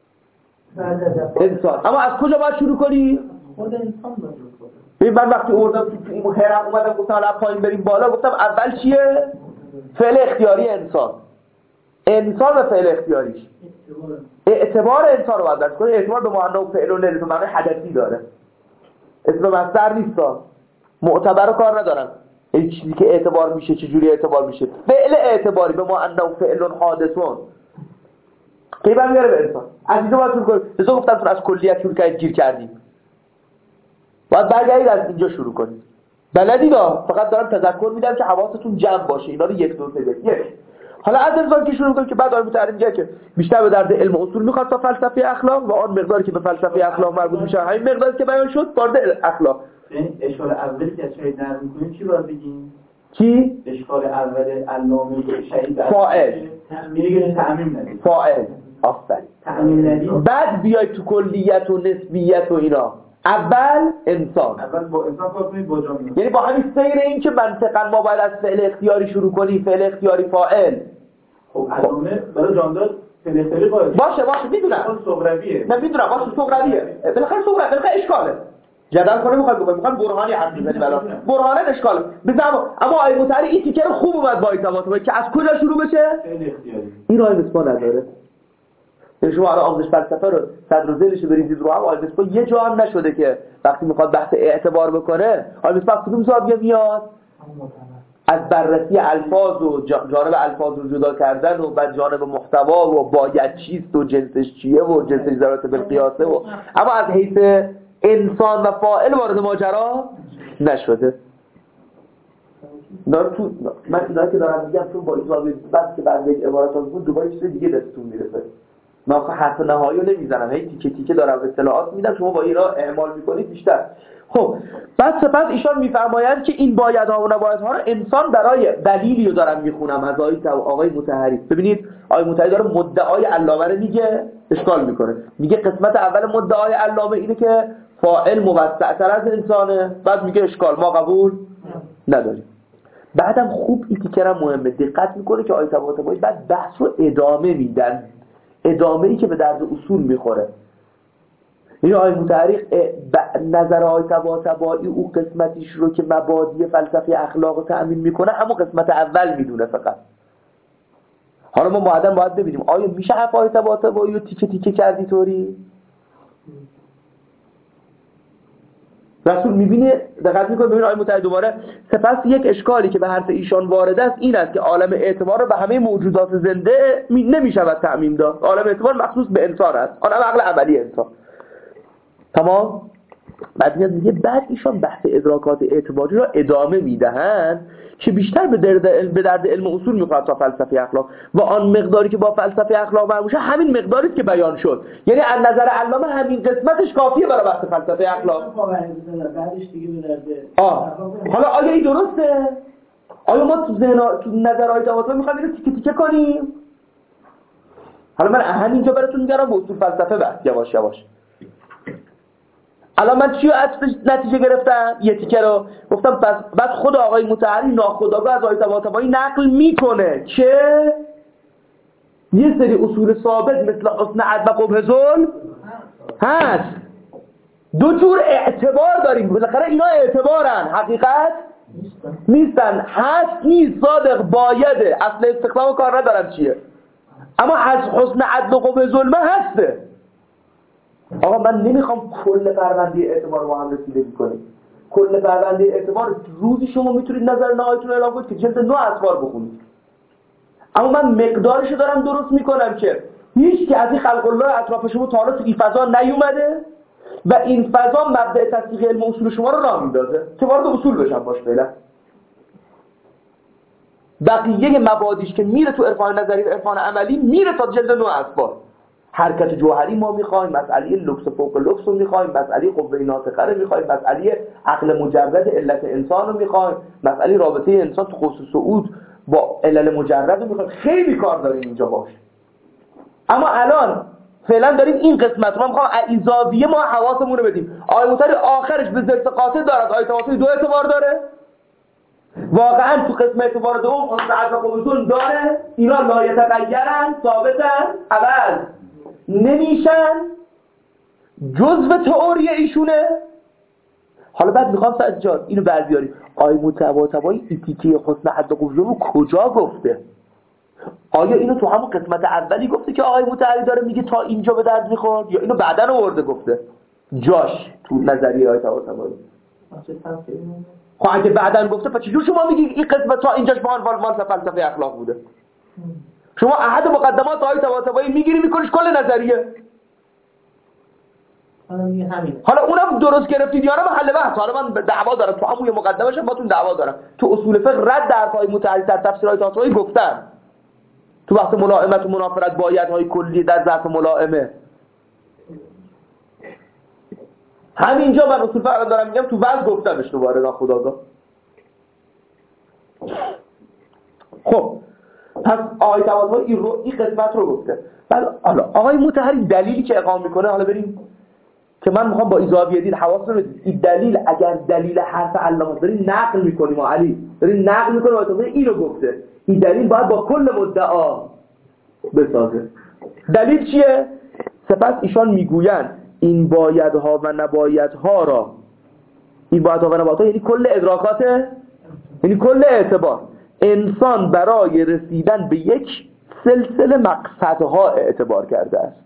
انسان. اما از کجا باید شروع کنی؟ خود انسان باید شروع کنی. ببین من وقتی تو این هرم اومدم گفتم حالا پایین بریم بالا، گفتم اول چیه؟ فعل اختیاری انسان و فعل اختیاریش. اعتبار انسان رو باید درک کنی. اعتبار به معنی فعل و لفظ معنی حدثی داره، اسم مصدر نیستا. معتبر رو کار ندارم. این چیزی که اعتبار میشه چجوری اعتبار میشه؟ فعل اعتباری به معنی فعل حادثون کی برمیگره به انسان. از اینجا باید شروع کنیم. مثلا گفتم از کلیت شروع کردید گیر کردیم، باید برگردید از اینجا شروع کنید. بلدید فقط دارم تذکر میدم که حواستون جمع باشه. اینا رو 1 2 3 1. حالا از انسان که شروع کنیم که بعد آقای مطهری میگه که بیشتر به درد علم اصول میخواد تا فلسفه اخلاق و آن مقداری که به فلسفه اخلاق مربوط میشه همین مقداری که بیان شد وارد اخلاق. یعنی اشکال اولی که شاید نرم میکنیم چی باید بگیم؟ چی؟ اشکال اول علامه شهید فاعل میگه تعمیم ندید. فاعل آفرین تعمیم ندید. بعد بیای تو کلیت و نسبیت و اینا. اول انسان با انسان کار کنید با جامعه. یعنی با همین سیر این که منطقاً ما باید از فعل اختیاری شروع کنیم. فعل اختیاری فاعل. خب علامه برای جاندار فعل اختیاری قائل باشه میدونم. اصلا صغرویه. من میدونم باشه صغرویه. بالاخره اشکاله. جدل کنه میخوام برهانی حرف بزنیم الان. برهانه اشکاله. اما آقای مطهری این تیکه رو خوب اومد با طباطبایی که از کجا شروع بشه؟ فعل اختیاری. این راه مصباح نداره. یعنی شما الان آموزش فلسفه رو صدر و ذیلش بریزید رو هم آقای مصباح یه جا هم نشده که وقتی میخواد بحث اعتبار بکنه آقای مصباح کدوم زاویه میاد؟ از بررسی الفاظ و جانب الفاظ رو جدا کردن و بعد جانب محتوا و باید چیست و جنسش چیه و جنسش ضرورت بالقیاسه و اما از حیث انسان و فاعل وارد ماجرا نشده. من اینایی که دارم میگم چون با این زاویه بس که بعد یک عبارت ها بود دوباره چیز دیگه دستتون میرسه. من آخه حرف نهایی رو نمیزنم، هی تیکه تیکه دارم اطلاعات میدم، شما با این را اعمال میکنید بیشتر. خب بعد سپس ایشان میفرمایند که این بایدها و نبایدها رو انسان برای دلیلی رو دارم میخونم از آقای مطهری. ببینید آقای مطهری داره مدعای علامه رو میگه، اشکال میکنه. میگه قسمت اول مدعای علامه اینه که فاعل موسع‌تر از انسانه. بعد میگه اشکال ما قبول نداریم. بعدم خوب این تیکه مهمه، دقت میکنه که آیه طباطبایی بعد بحث رو ادامه میدن، ادامه‌ای که به درد اصول میخوره. این آیه مطهری نظر آیه طباطبایی او قسمتیش رو که مبادی فلسفه اخلاق رو تأمین میکنه همون قسمت اول میدونه فقط. حالا ما بعداً باید ببینیم آیا میشه حرف آیه طباطبایی رو تیکه تیکه کردی طوری؟ رسول میبینه دقت میکنه ببین آیه متعدد دوباره سپس یک اشکالی که به حرف ایشان وارد است این است که عالم اعتبار رو به همه موجودات زنده نمیشود تعمیم داد. عالم اعتبار مخصوص به انسان است، آن عقل عملی انسان. تمام. بعد میگه بعد ایشان بحث ادراکات اعتباری را ادامه میدهند که بیشتر به درد علم اصول میخواد تا فلسفه اخلاق و آن مقداری که با فلسفه اخلاق مربوطه همین مقداری است که بیان شد. یعنی از نظر علامه همین قسمتش کافیه برای بحث فلسفه اخلاق. بعدش دیگه به درد حالا آیا این درسته؟ آیا ما تو نظرهای تواتر میخوایم اینو تیکه تیکه کنیم؟ حالا من همینجا براتون میگم به اصول فلسفه بحث یواش یواش. الان من چی نتیجه گرفتم؟ یه تیکه رو گفتم. پس بعد خود آقای مطهری ناخودآگاه از آیه طباطبایی نقل میکنه که یه سری اصول ثابت مثل حسن عدل و قبح ظلم هست. دو جور اعتبار داریم، بالاخره اینا اعتبارن، حقیقت نیستن. هست نیست، صادق بایده، اصل استقلام کار ندارم چیه، اما از حسن عدل و قبح ظلم هسته. آقا من نمیخوام کل پرونده اعتبار رو هم رسیدگی کنیم. کل پرونده اعتبار روزی شما میتونید نظر نهاییتون رو اعلام کنید که جلد 9 اخبار بخونید، اما من مقدارشو دارم درست میکنم که هیچ که از این خلق الله اطراف شما تا حالا تو این فضا نیومده و این فضا مبدأ تصدیق علم اصول شما رو راه میندازه که وارد اصول بشن باش. فعلا بقیه مبادیش که میره تو عرفان نظری و عرفان عملی میره تا جلد 9 اخبار. حرکت جوهری ما میخوایم، مسئله لوکس فوق لوکس رو میخوایم، مسئله قوه ناطقه رو میخوایم، مسئله عقل مجرد علت انسان رو میخوایم، مسئله رابطه انسان تو قوس صعود با علل مجرد رو میخوایم. خیلی کار داریم اینجا باش. اما الان فعلا داریم این قسمت رو میخوام از زاویه ما حواسمون رو بدیم. آیه مطهری آخرش به ذکر قاطع دارد. آیه طباطبایی 2 اعتبار داره. واقعا تو قسم اعتبار دوم اصل عدل و قبح ظلم داره. اینا لا یتغیرن، ثابتن، عوض نمیشن، جزء تئوری ایشونه. حالا بعد میخوام سجاد اینو بربیاریم. آیه طباطبایی ایتیکه حسن عدل و قبح ظلم کجا گفته؟ آیا اینو تو همون قسمت اولی گفته که آقای مطهری داره میگه تا اینجا به درد میخورد، یا اینو بعدن آورده گفته جاش تو نظریه آیه طباطبایی؟ خب اگه بعدن گفته پس چجور شما میگی این قسمت تا اینجاش با مال فلسفه اخلاق بوده؟ شما احد مقدمات آیه طباطبایی میگیری میکنیش کل نظریه. حالا اونم درست گرفتید یا نه محل بحث. حالا من دعوا دارم تو همون مقدمه‌اش با تو دعوا دارم. تو اصول فقه رد در پای مطهری در تفسیر آیه طباطبایی گفتن. تو بحث ملائمت و منافرت بایدهای کلی در ظرف ملائمه. همینجا من اصول فقه دارم میگم، تو وضع گفتمش دوباره ناخودآگاه. خب پس آیه طباطبایی این قسمت رو گفته. بعد حالا آقای مطهری دلیلی که اقامه میکنه، حالا بریم که من میخوام با ایزاویه دید حواستون رو بدید. این دلیل اگر دلیل حرف علامه داریم نقل میکنیم، علی داریم نقل میکنیم آیه طباطبایی اینو گفته، این دلیل باید با کل مدعا بسازه. دلیل چیه؟ سپس ایشان میگویند این بایدها و نبایدها را، این بایدها و نبایدها یعنی کل ادراکات، یعنی کل اعتبار، انسان برای رسیدن به یک سلسله مقصدها اعتبار کرده است.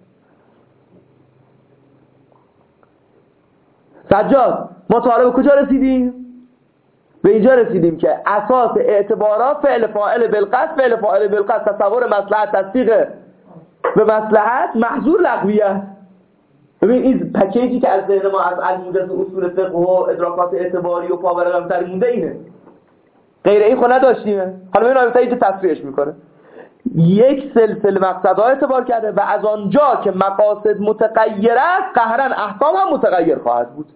سجاد ما تا حالا به کجا رسیدیم؟ به اینجا رسیدیم که اساس اعتبارات فعل فاعل بالقصد، فعل فاعل بالقصد تصور مصلحت، تصدیق به مصلحت، محظور لغویت. ببین این پکیجی که از ذهن ما از علم اصول فقه و ادراکات اعتباری و پاورقم تر مونده اینه، غیر این خود نداشتیمه. حالا ببین آیه اینجا تصریحش میکنه یک سلسله مقصدها اعتبار کرده و از آنجا که مقاصد متغیر است قهرا احکام هم متغیر خواهد بود.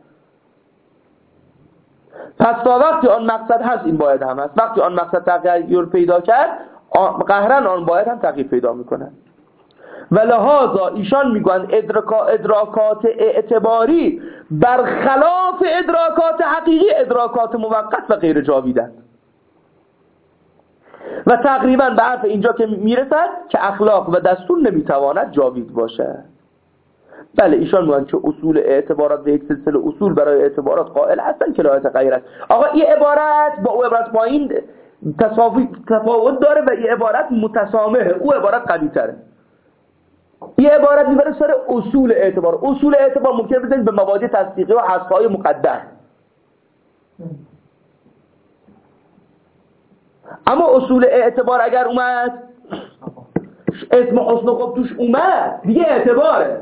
پس تا وقتی آن مقصد هست این باید هم هست. وقتی آن مقصد تغییر پیدا کرد قهرا آن باید هم تغییر پیدا میکنه. و لحاظا ایشان میگویند ادراکات اعتباری برخلاف ادراکات حقیقی ادراکات موقت و غیر جاویدند. و تقریبا به حرف اینجا که میرسد که اخلاق و دستور نمیتواند جاوید باشه. بله ایشان میگویند که اصول اعتبارات به یک سلسله اصول برای اعتبارات قائل هستن که لا یتغیر است. آقا این عبارت با او عبارت پایین تفاوت داره و این عبارت متسامحه. او عبارت قوی تره. این عبارت میبره سر اصول اعتبار. اصول اعتبار ممکنه بزنید به مبادی تصدیقی و حذف‌های مقدر. اما اصول اعتبار اگر اومد، اسم حسن خوب توش اومد، دیگه اعتباره.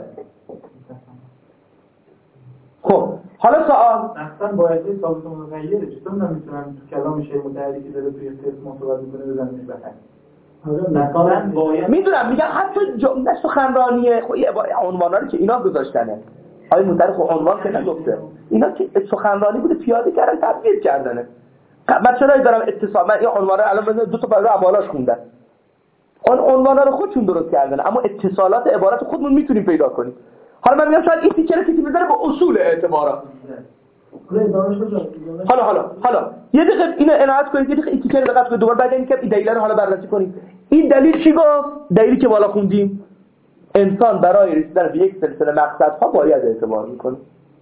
خب حالا سوال مثلا باید ثابت متغیره، چطور من میتونم تو کلام شیخ متحری که داره توی قسم صحبت میکنه بزنمش بخیر؟ مثلا باید میدونم میگم حتی جمله سخنرانیه، خب یه عنوانا رو که اینا گذاشتنه، آقای مدر خب عنوان که نگفته، اینا که سخنرانی بوده پیاده کردن تدبیر کردنه. من چرا دارم اتصال، من این عنوانا رو الان دو تا پاره عبالاش خوندم، اون عنوانا رو خودشون درست کردن، اما اتصالات عبارت خودمون میتونیم پیدا کنیم. حالا من میگم شاید این تیکه رو کسی بزنه با اصول اعتبارات. حالا یه دقیقه اینو عنایت کنید، یه دقیقه این تیکه رو دقت کنید، دوباره بعد اینکه این دلیل رو حالا بررسی کنیم. این دلیل چی گفت؟ دلیلی که بالا خوندیم، انسان برای رسیدن به یک سلسله مقصدها باید اعتبار میکنه.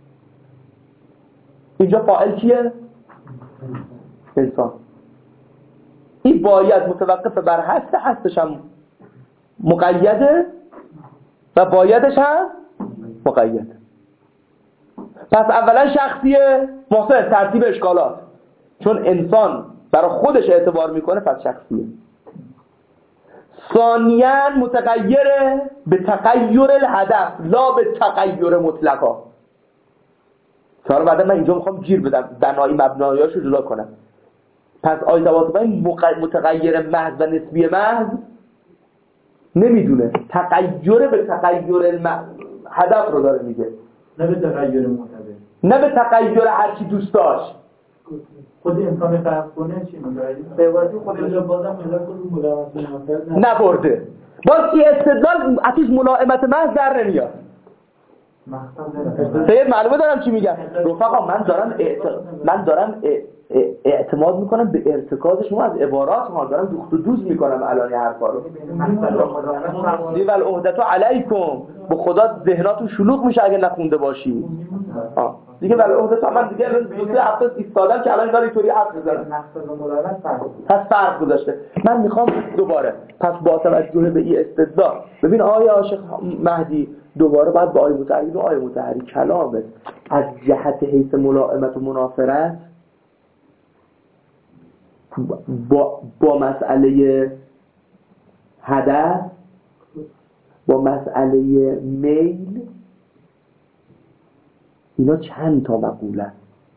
اینجا فاعل کیه؟ انسان. این باید متوقف بر هستش هم مقیده و بایدش هم مقیده. پس اولا شخصیه، محسن ترتیب اشکالات، چون انسان برای خودش اعتبار میکنه پس شخصیه. ثانیاً متغیره به تغییر الهدف لا به تغییر مطلقا. حالا بعدا من اینجا میخوام گیر بدم بنایی مبنایاشو جدا کنم. پس آیه طباطبایی متغیر محض و نسبی محض نمیدونه، تغییر به تغییر هدف رو داره میگه، نه به تغییر معتبر، نه به تغییر هر چی دوست داشت. خود انسان فرق کنه چی متغیر؟ به عبارتی خود بازم ملاک رو ملائمت مناسب نبرده. باز این استدلال اتیش ملائمت محض در نمیاد. سید معلومه دارم چی میگم. رفقا من دارم اعتماد میکنم به ارتکاز شما از عبارات ما، دارم دوخت و دوز میکنم الان حرفا رو. دی ول عهدتو علیکم، به خدا ذهناتون شلوغ میشه اگه نخونده باشی. دیگه ول عهدتو من دیگه دو سه هفته ایستادم که الان داره اینطوری حرف بزنم. پس فرق گذاشته. من میخوام دوباره پس با توجه به این استدلال ببین آیه عاشق مهدی دوباره باید با آیه مطهری و آیه مطهری کلامت از جهت حیث ملائمت و منافرت با مسئله هدف، با مسئله میل، اینا چند تا مقوله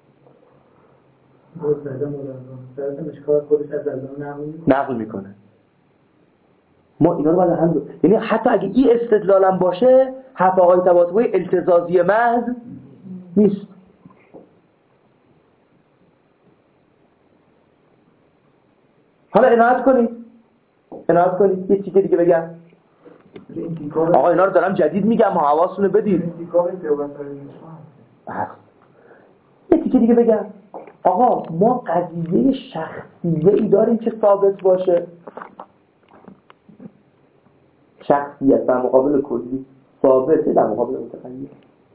نقل میکنه. ما اینا رو باید هم یعنی حتی اگه این استدلالم باشه حرف آقای طباطبایی التزازی محض نیست. حالا عنایت کنید یه چیزی دیگه بگم. آقا اینا رو دارم جدید میگم، حواستون رو بدید. یه چیزی دیگه بگم. آقا ما قضیه شخصیه ای داریم که ثابت باشه، شخصیت در مقابل کلی ثابته در مقابل متغیر.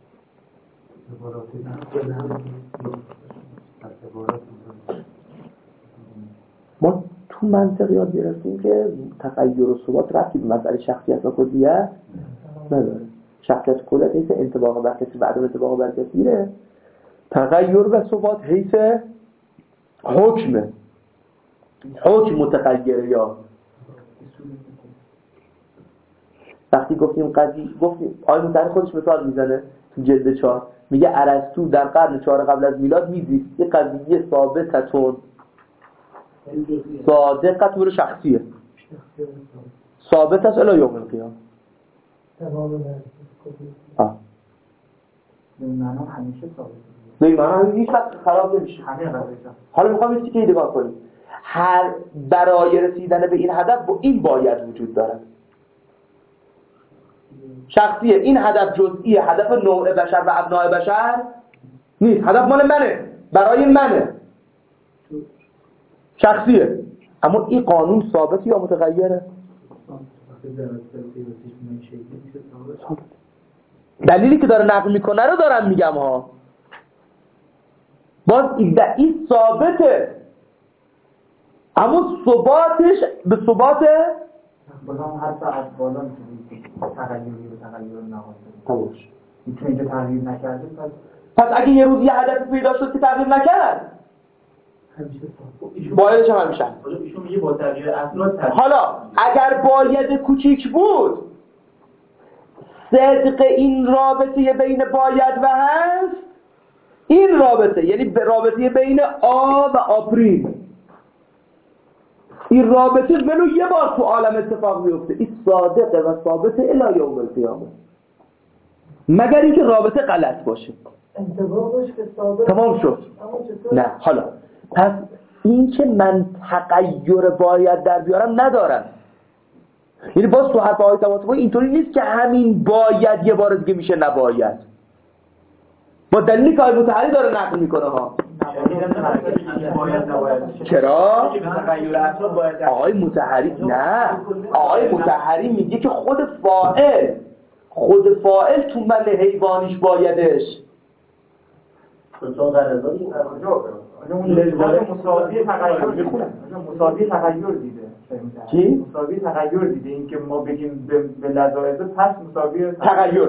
ما تو منطق یاد گرفتیم که تغییر و ثبات ربطی به مسئله شخصیت و کلیت نداره. شخصیت کلیت حیث انطباق بر کسی و عدم انطباق بر کسیه، تغییر و ثبات حیث حکم متغیره. یا وقتی گفتیم آیه مطهری خودش مثال میزنه تو جلد 4 میگه ارسطو در قرن 4 قبل از میلاد میزیست یه قضیه ثابتتون صادقتون شخصیه ثابت است الی یوم القیامه. معنا همیشه ثابته. نه معنا هیچ وقت خراب نمیشه. حالا میخوام یه چیزی نگاه کنیم. هر برای رسیدن به این هدف با این باید وجود دارد. شخصیه، این هدف جزئی، هدف نوع بشر و ابناء بشر نیست. هدف مال منه، برای منه، شخصیه. اما این قانون ثابت یا متغیره؟ دلیلی که داره نقل میکنه رو دارم میگم ها. باز این ثابته، اما ثباتش به ثبات بازم حتی از بالا میتونید تغییر نهاده میتونه اینجا تغییر نکرده. پس اگه یه روز یه هدف پیدا شد که تغییر نکرد بایدش هم همیشه. ایشون میگه با تغییر افراد حالا اگر باید کوچیک بود، صدق این رابطه بین باید و هست، این رابطه یعنی رابطه بین آ و آپریل، این رابطه ولو یه بار تو عالم اتفاق میفته، این صادقه و ثابته الی یوم القیامه، مگر اینکه رابطه غلط باشه. انتباهش که ثابت تمام شد. نه حالا پس این که من تغییر باید در بیارم ندارم، یعنی باز تو حرف آقای طباطبایی اینطوری نیست که همین باید یه بار دیگه میشه نباید، با دلیلی که آقای مطهری داره نقل میکنه ها. چرا؟ آقای مطهری نه، آقای مطهری میگه که خود فاعل تو من حیوانیش بایدش مساوی تغییر دیده. چی؟ مساوی تغییر دیده، این که ما بگیم به لذایزه پس مساوی تغییر.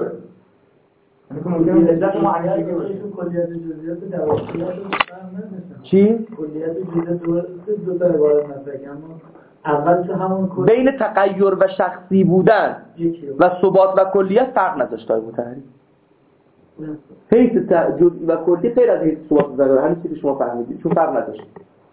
لذت ما همیشه کلیت جزئیات دواخلیات چی؟ کلیت جزئیات دو تا عبارت مطرحه، اما اول که همون بین تغییر و شخصی بودن و ثبات و کلیت فرق نداشت آقای مطهری. حیث جزئی و کلی غیر از حیث ثبات و ظاهر، همین چیزی که شما فهمیدید، چون فرق نداشت.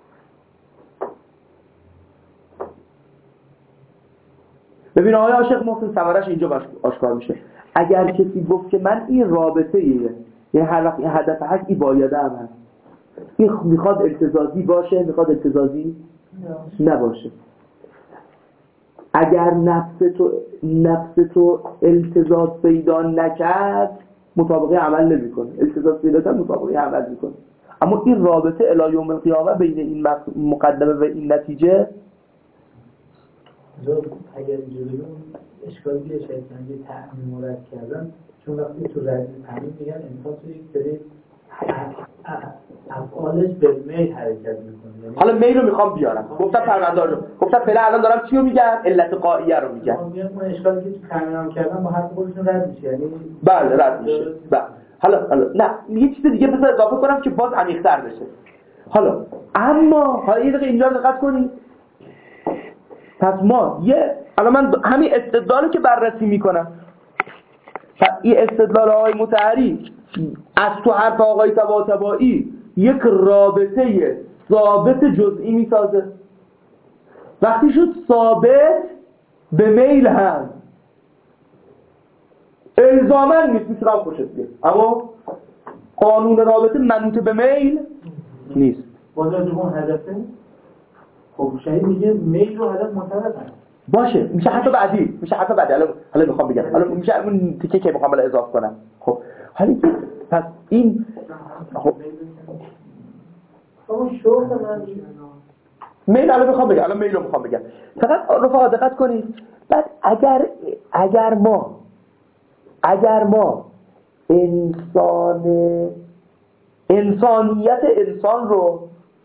ببین آقای عاشق محسن ثمرش اینجا آشکار میشه. اگر کسی گفت که من این رابطه یعنی هر وقت این هدف هست این بایده هم هست، این میخواد التزازی باشه، میخواد التزازی نباشه. اگر نفس تو التزاز پیدا نکرد مطابقه عمل نمیکنه، التزاز پیدا کرد مطابقه عمل میکنه. اما این رابطه الی یوم القیامه بین این مقدمه و این نتیجه اگر جلوی اون اشکالی که شاید یه تعمیم مرد کردن، چون وقتی تو رد تعمیم میگن انسان تو یک سری افعالش به میل حرکت میکنه. حالا میل رو میخوام بیارم، گفتم پرونده‌اشو، گفتم فعلا الان دارم چیو میگم؟ علت قائیه رو میگم. اون اشکالی که تو تعمیم کردن با حرف خودشون رد میشه، یعنی بله رد میشه. بله حالا نه یه چیز دیگه بذار اضافه کنم که باز عمیق‌تر بشه. حالا یه دقیقه اینجا دقت کنید. پس ما الان من همین استدلالی که بررسی میکنم، این استدلال آقای مطهری از تو حرف آقای طباطبایی یک رابطه ثابت جزئی میسازه. وقتی شد ثابت به میل هم الزاماً نیست، میتونم خوشت بیاد، اما قانون رابطه منوط به میل نیست. بازار دوم هدفه. خب شاید میگه میل رو هدف مطلق باشه، میشه حتی بعدی حالا میخوام بگم، حالا میشه اون تیکه که میخوام اضافه کنم. خب حالا که پس این خب اون شوق من میل الان میخوام بگم فقط رفقا دقت کنید. بعد اگر ما انسانیت انسان رو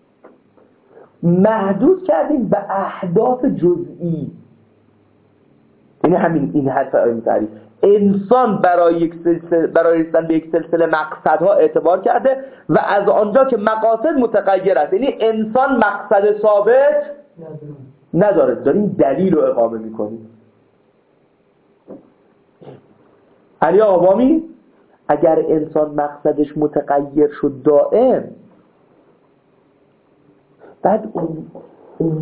محدود کردیم به اهداف جزئی، یعنی همین این حرف آقای مطهری، انسان برای رسیدن به یک سلسله مقصدها اعتبار کرده و از آنجا که مقاصد متغیر است، یعنی انسان مقصد ثابت نداره، داریم دلیل رو اقامه میکنیم. علی آقامی اگر انسان مقصدش متغیر شد دائم، بعد اون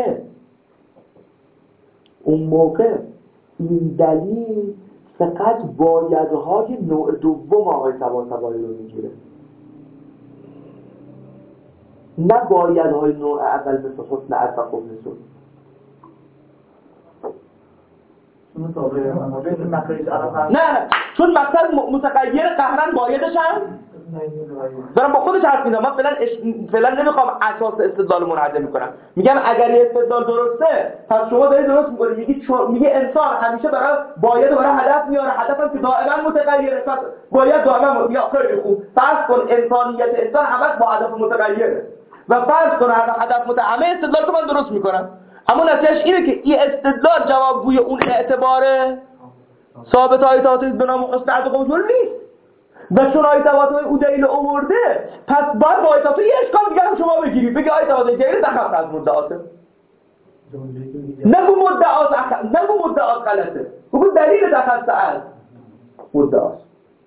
موقع این دلیل فقط بایدهای نوع دوم آقای طباطبایی رو میگیره، نه بایدهای نوع اول مثل حسن عرف و خوب نسون. نه چون مقصد متغیر قهرن بایدش هم دارم با خودش حرف میزنم. من فعلا نمیخوام اساس استدلال منعدم میکنم، میگم اگر یه استدلال درسته پس شما دارید درست میکنید. میگه انسان همیشه برای باید برای هدف میاره، هدفم که دائما متغیره، پس باید دائما یا خیلی خوب فرض کن انسانیت انسان همش با هدف متغیره و فرض کن هدف همه استدلال رو من درست میکنم، اما نتیجهش اینه که این استدلال جوابگوی اون اعتبار ثابت های تاثیر به نام حسن عرف و خوب نسون نیست. و چون آیه طباطبایی او دلیل آورده، پس باید با آیه طباطبایی یه اشکال دیگه هم شما بگیرید، بگی آیه طباطبایی دلیل دخل از مدعاته، نگو مدعات غلطه، بگو دلیل دخل از مدعاست.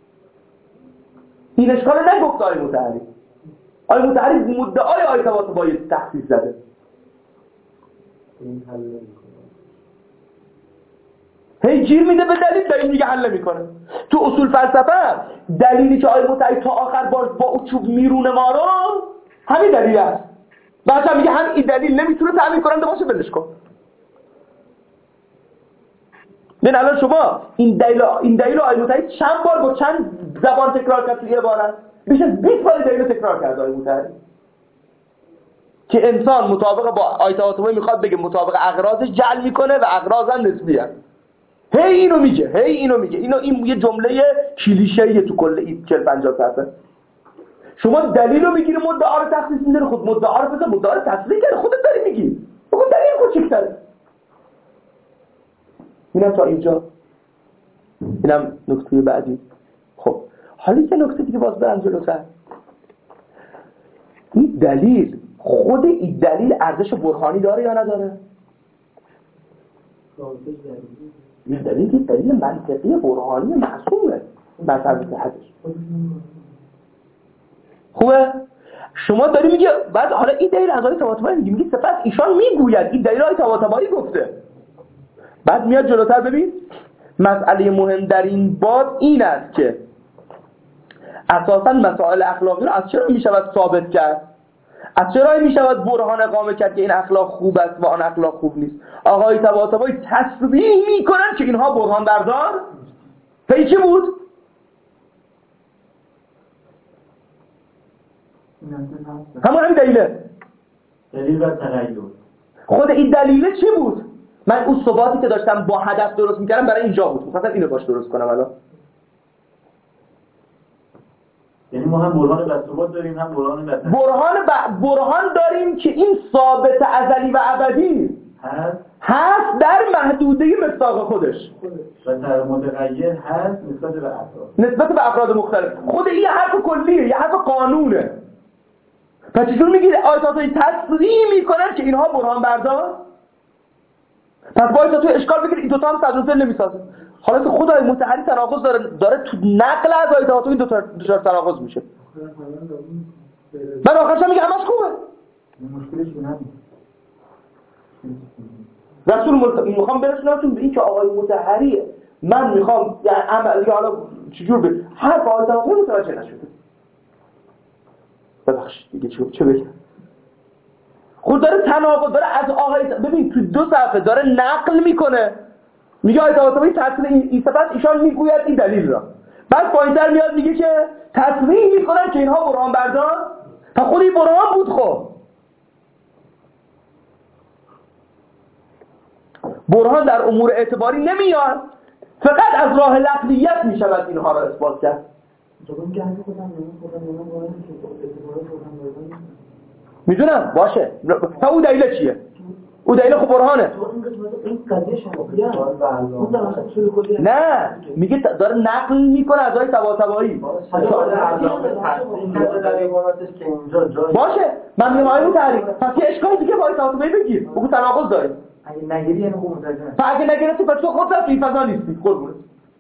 این اشکال نگفت آیه مطهری. آیه مطهری مدعای آیه طباطبایی تخصیص زده. هی گیر میده به دلیل میگه حل میکنه. تو اصول فلسفه دلیلی که آیه مطهری تا آخر با او چوب میرونه ما رو، همین دلیل است. بعد میگه هم این دلیل نمیتونه تعمین کننده باشه، بلش کن. نه الان شما این دلیل آیه مطهری چند بار با چند زبان تکرار کرد توی عبارت؟ بیش از 20 بار دلیل تکرار کرد آیه مطهری که انسان مطابق با آیه طباطبایی میخواد بگه مطابق اغراضش جعل میکنه و اغراض هم نسبیه. هی اینو میگه این یه جمله کلیشه‌ایه تو کل این 40-50 صفحه. شما دلیل رو میگیری، مدعا رو تخصیص میده، خود مدعا رو بذار، مدعا رو تصریح کرده، خودت داری میگی، بگو دلیل کوچیک‌تره. اینم تا اینجا، اینم نکته بعدی. خب حالا یه نکته دیگه باز برم جلوتر. این دلیل، خود این دلیل ارزش برهانی داره یا نداره؟ این دلیل منطقی برهانی معصومه مثلا صحتش. خوبه؟ شما داری میگه بعد حالا این دلیل از آیه طباطبایی میگی سپس ایشان میگوید این دلیل آیه طباطبایی گفته. بعد میاد جلوتر ببین مسئله مهم در این باب این است که اساساً مسائل اخلاقی رو از چرا میشود ثابت کرد؟ از چرا میشود برهان اقامه کرد که این اخلاق خوب است و آن اخلاق خوب نیست؟ آقای طباطبایی تصریح میکنن که اینها برهان بردار پی چی بود؟ همین دلیله. دلیل و تغییر. خود این دلیله چی بود؟ من اون ثباتی که داشتم با هدف درست میکردم برای اینجا بود، مثلا اینو باش درست کنم الان. یعنی ما هم برهان و ثبات داریم، هم برهان داریم که این ثابت ازلی و ابدی هست در محدوده مصداق خودش و متغیر هست نسبت به افراد مختلف. خود این حرف کلیه، یه حرف قانونه. پس چطور میگید آیات‌های تصریح میکنن که اینها برهان بردار؟ پس باید تو اشکال بگیرید این دوتا هم صدر نمیسازه. حالا که خدای متحری تناقض داره تو نقل از آیات این دوتا تناقض میشه. من آخرش میگه همش خوبه. مشکلش اینه. رسول میخوام برسونمتون به این که آقای مطهریه، من میخوام یعنی عمل حالا چجور به هر آیات متوجه نشده. ببخشید دیگه چه بگم؟ خود داره تناقض داره از آقای ببین تو 2 صفحه داره نقل میکنه، میگه آیه طباطبایی تصریح این صفت ایشان میگوید این دلیل را، بعد پایینتر میاد میگه که تصریح میکنن که اینها برهان بردار. تا خود این برهان بود. خب برهان در امور اعتباری نمیاد، فقط از راه لفظیت میشود اینها را اثبات کرد. میدونم باشه. تا او دلیل چیه؟ او دلیل خب برهانه. نه میگه داره نقل میکنه از آیه طباطبایی. باشه من میگم آیه مطهری پس یه اشکال دیگه با آیه طباطبایی بگیر، بگو تناقض داره. اگه نگیری یعنی خوب متوجه نشی. اگه نگیری پس تو خودت توی فضا نیستی. قربونت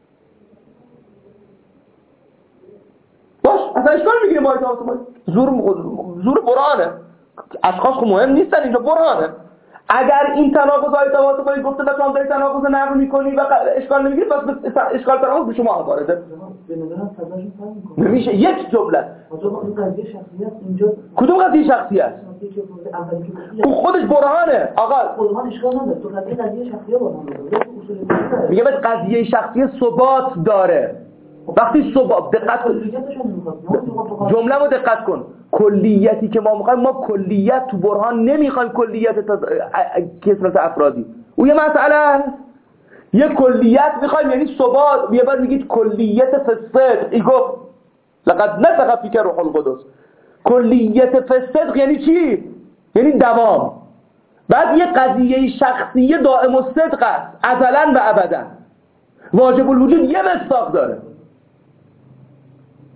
باش. اصلا اشکال میگیره با آیه طباطبایی. زور برهانه. اشخاص خب مهم نیستن، اینجا برهانه. اگر این تناقض آیه طباطبایی گفته و تو هم داری تناقض نقل میکنی و اشکال نمیگیری، پس اشکال تناقض به شما وارده. به نظرم فضاشو فهم میکنه. نمیشه یک جمله. آقا این قضیه شخصیت اینجا کدوم قضیه شخصیت؟ خودش برهانه. آقا برهان اشکال نداره. تو قضیه شخصیت برهان داره. میگه بس قضیه شخصی ثبات داره. وقتی ثبات دقت کن جمله رو دقت کن. کلیتی که ما میخوایم، ما کلیت تو برهان نمیخوایم، کلیت کثرت افرادی او یه مسئله است. یه کلیت میخوایم یعنی ثبات. یه بار میگید کلیت فصدق، ای گفت لقد نطق فیک روح القدس. کلیت فصدق یعنی چی؟ یعنی دوام. بعد یه قضیه شخصی دائم الصدق است ازلا و ابدا. واجب الوجود یه مصداق داره.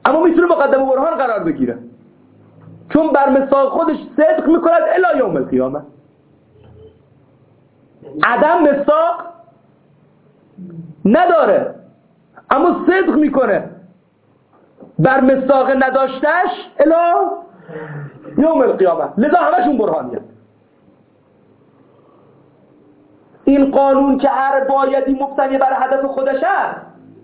اما میتونه مقدمه برهان قرار بگیره، چون بر مساق خودش صدق میکند الی یوم القیامه. عدم مصداق نداره اما صدق میکنه بر مصداق نداشتش الی یوم القیامه، لذا همشون برهانیه. این قانون که هر بایدی مبتنی بر هدف خودش است،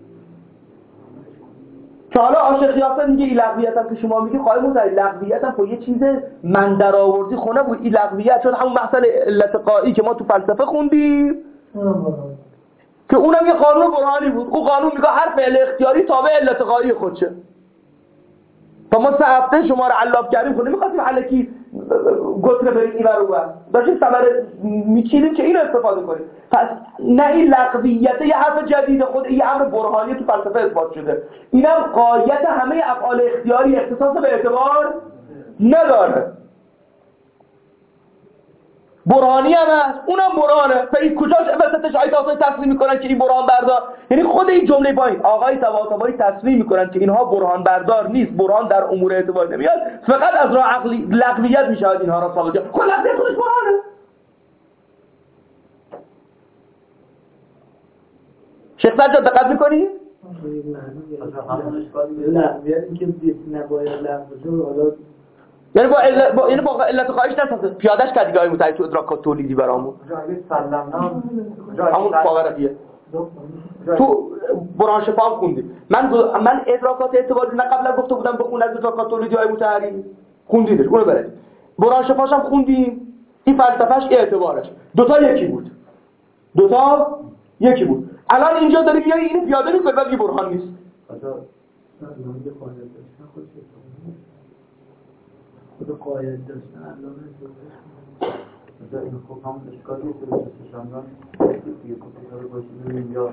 که حالا عاشق یاسر میگه این لغویت هم که شما میگی قائم مزاری لغویت هم خب یه چیز من در آوردی خونه بود. این لغویت شد همون مسئله علت قایی که ما تو فلسفه خوندیم که اونم یه قانون برهانی بود. اون قانون میگه هر فعل اختیاری تابع علت قایی خودشه. تا ما 3 هفته شما رو علاف کردیم خود نمیخواستیم الکی گتره بریم این ور اون ور، داشتیم ثمره میچیدیم که این استفاده کنیم. پس نه این لغویت یه حرف جدید خود یه امر برهانی تو فلسفه اثبات شده. اینم غایت همه افعال اختیاری اختصاص به اعتبار نداره، برهانی هم هست، اونم برهانه. تا این کجاش وسطش آیت آسای تصریح میکنن که این برهان بردار، یعنی خود این جمله پایین آقای طباطبایی تصریح میکنن که اینها برهان بردار نیست، برهان در امور اعتبار نمیاد، فقط از راه عقلی لغویت میشود اینها را ثابت کرد. خود لغویت خودش برهانه. شیخ سجاد دقت میکنی؟ لغویت اینکه نباید لغو حالا یعنی با علت خواهش نسازه پیادش که دیگه های متعی تو ادراکات تولیدی برامون همون فاورقیه تو برهان شفا هم خوندیم. من ادراکات اعتباری نه قبلا گفته بودم بخون از ادراکات تولیدی های متحری خوندیدش، اونو برد. برهان شفاش هم خوندیم، این فلسفهش اعتبارش دوتا یکی بود. الان اینجا داری بیایی اینو پیاده میکنی و دیگه برهان نیست. خود قاید داشتن علامه مثلا این خوب هم اشکالیه که به ششمدان یه کتاب باشید یا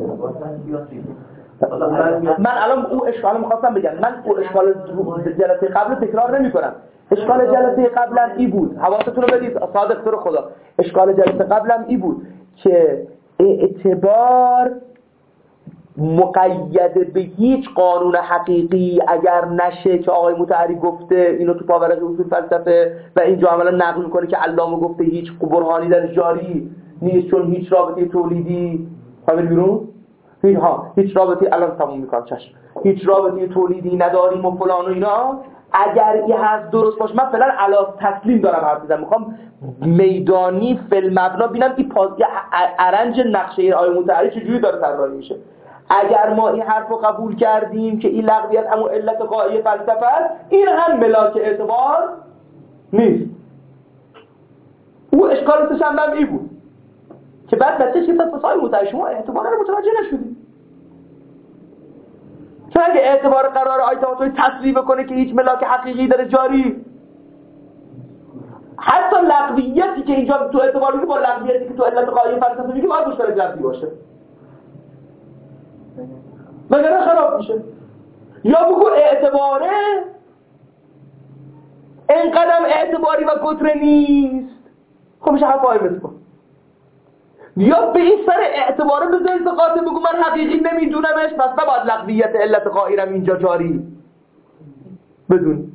من الان اون اشکال میخواستم بگم، من اون اشکال جلسه قبل تکرار نمی کنم. اشکال جلسه قبلا ای بود، حواستون رو بدید صادق تو خدا، اشکال جلسه قبلا ای بود که اعتبار مقید به هیچ قانون حقیقی اگر نشه که آقای مطهری گفته اینو تو پاورقی اصول فلسفه و اینجا عملا نقل میکنه که علامه گفته هیچ برهانی درش جاری نیست چون هیچ رابطه تولیدی فهمید بیرون؟ هیچ رابطه الان تموم میکنم چشم هیچ رابطه تولیدی نداریم و فلان و اینا. اگر این حرف درست باشه من فعلا علاوه تسلیم دارم حرف میزنم، میخوام میدانی فیلم مبنا ببینم این ارنج نقشه آقای مطهری چجوری داره طراحی میشه. اگر ما این حرف رو قبول کردیم که این لغویت همون علت قایی فلسفه است، این هم ملاک اعتبار نیست. او اشکالاتش هم این بود که بعد نتیجه که فلسفه‌های مطهری شما اعتبار رو متوجه نشدید. چون اگه اعتبار قرار آیت آسایی تصریح بکنه که هیچ ملاک حقیقی داره جاری، حتی لغویتی که اینجا تو اعتبار میگه با لغویتی که تو علت قایی فلسفه میگه باید مشترک لفظی باشه، مگر خراب میشه. یا بگو اعتباره اینقدر اعتباری و کتره نیست، خب میشه حرف آیمت کن. یا به این سر اعتباره بذاری سقاطه بگو من حقیقی نمیدونمش پس نباید لغویت علت قائرم اینجا جاری بدون.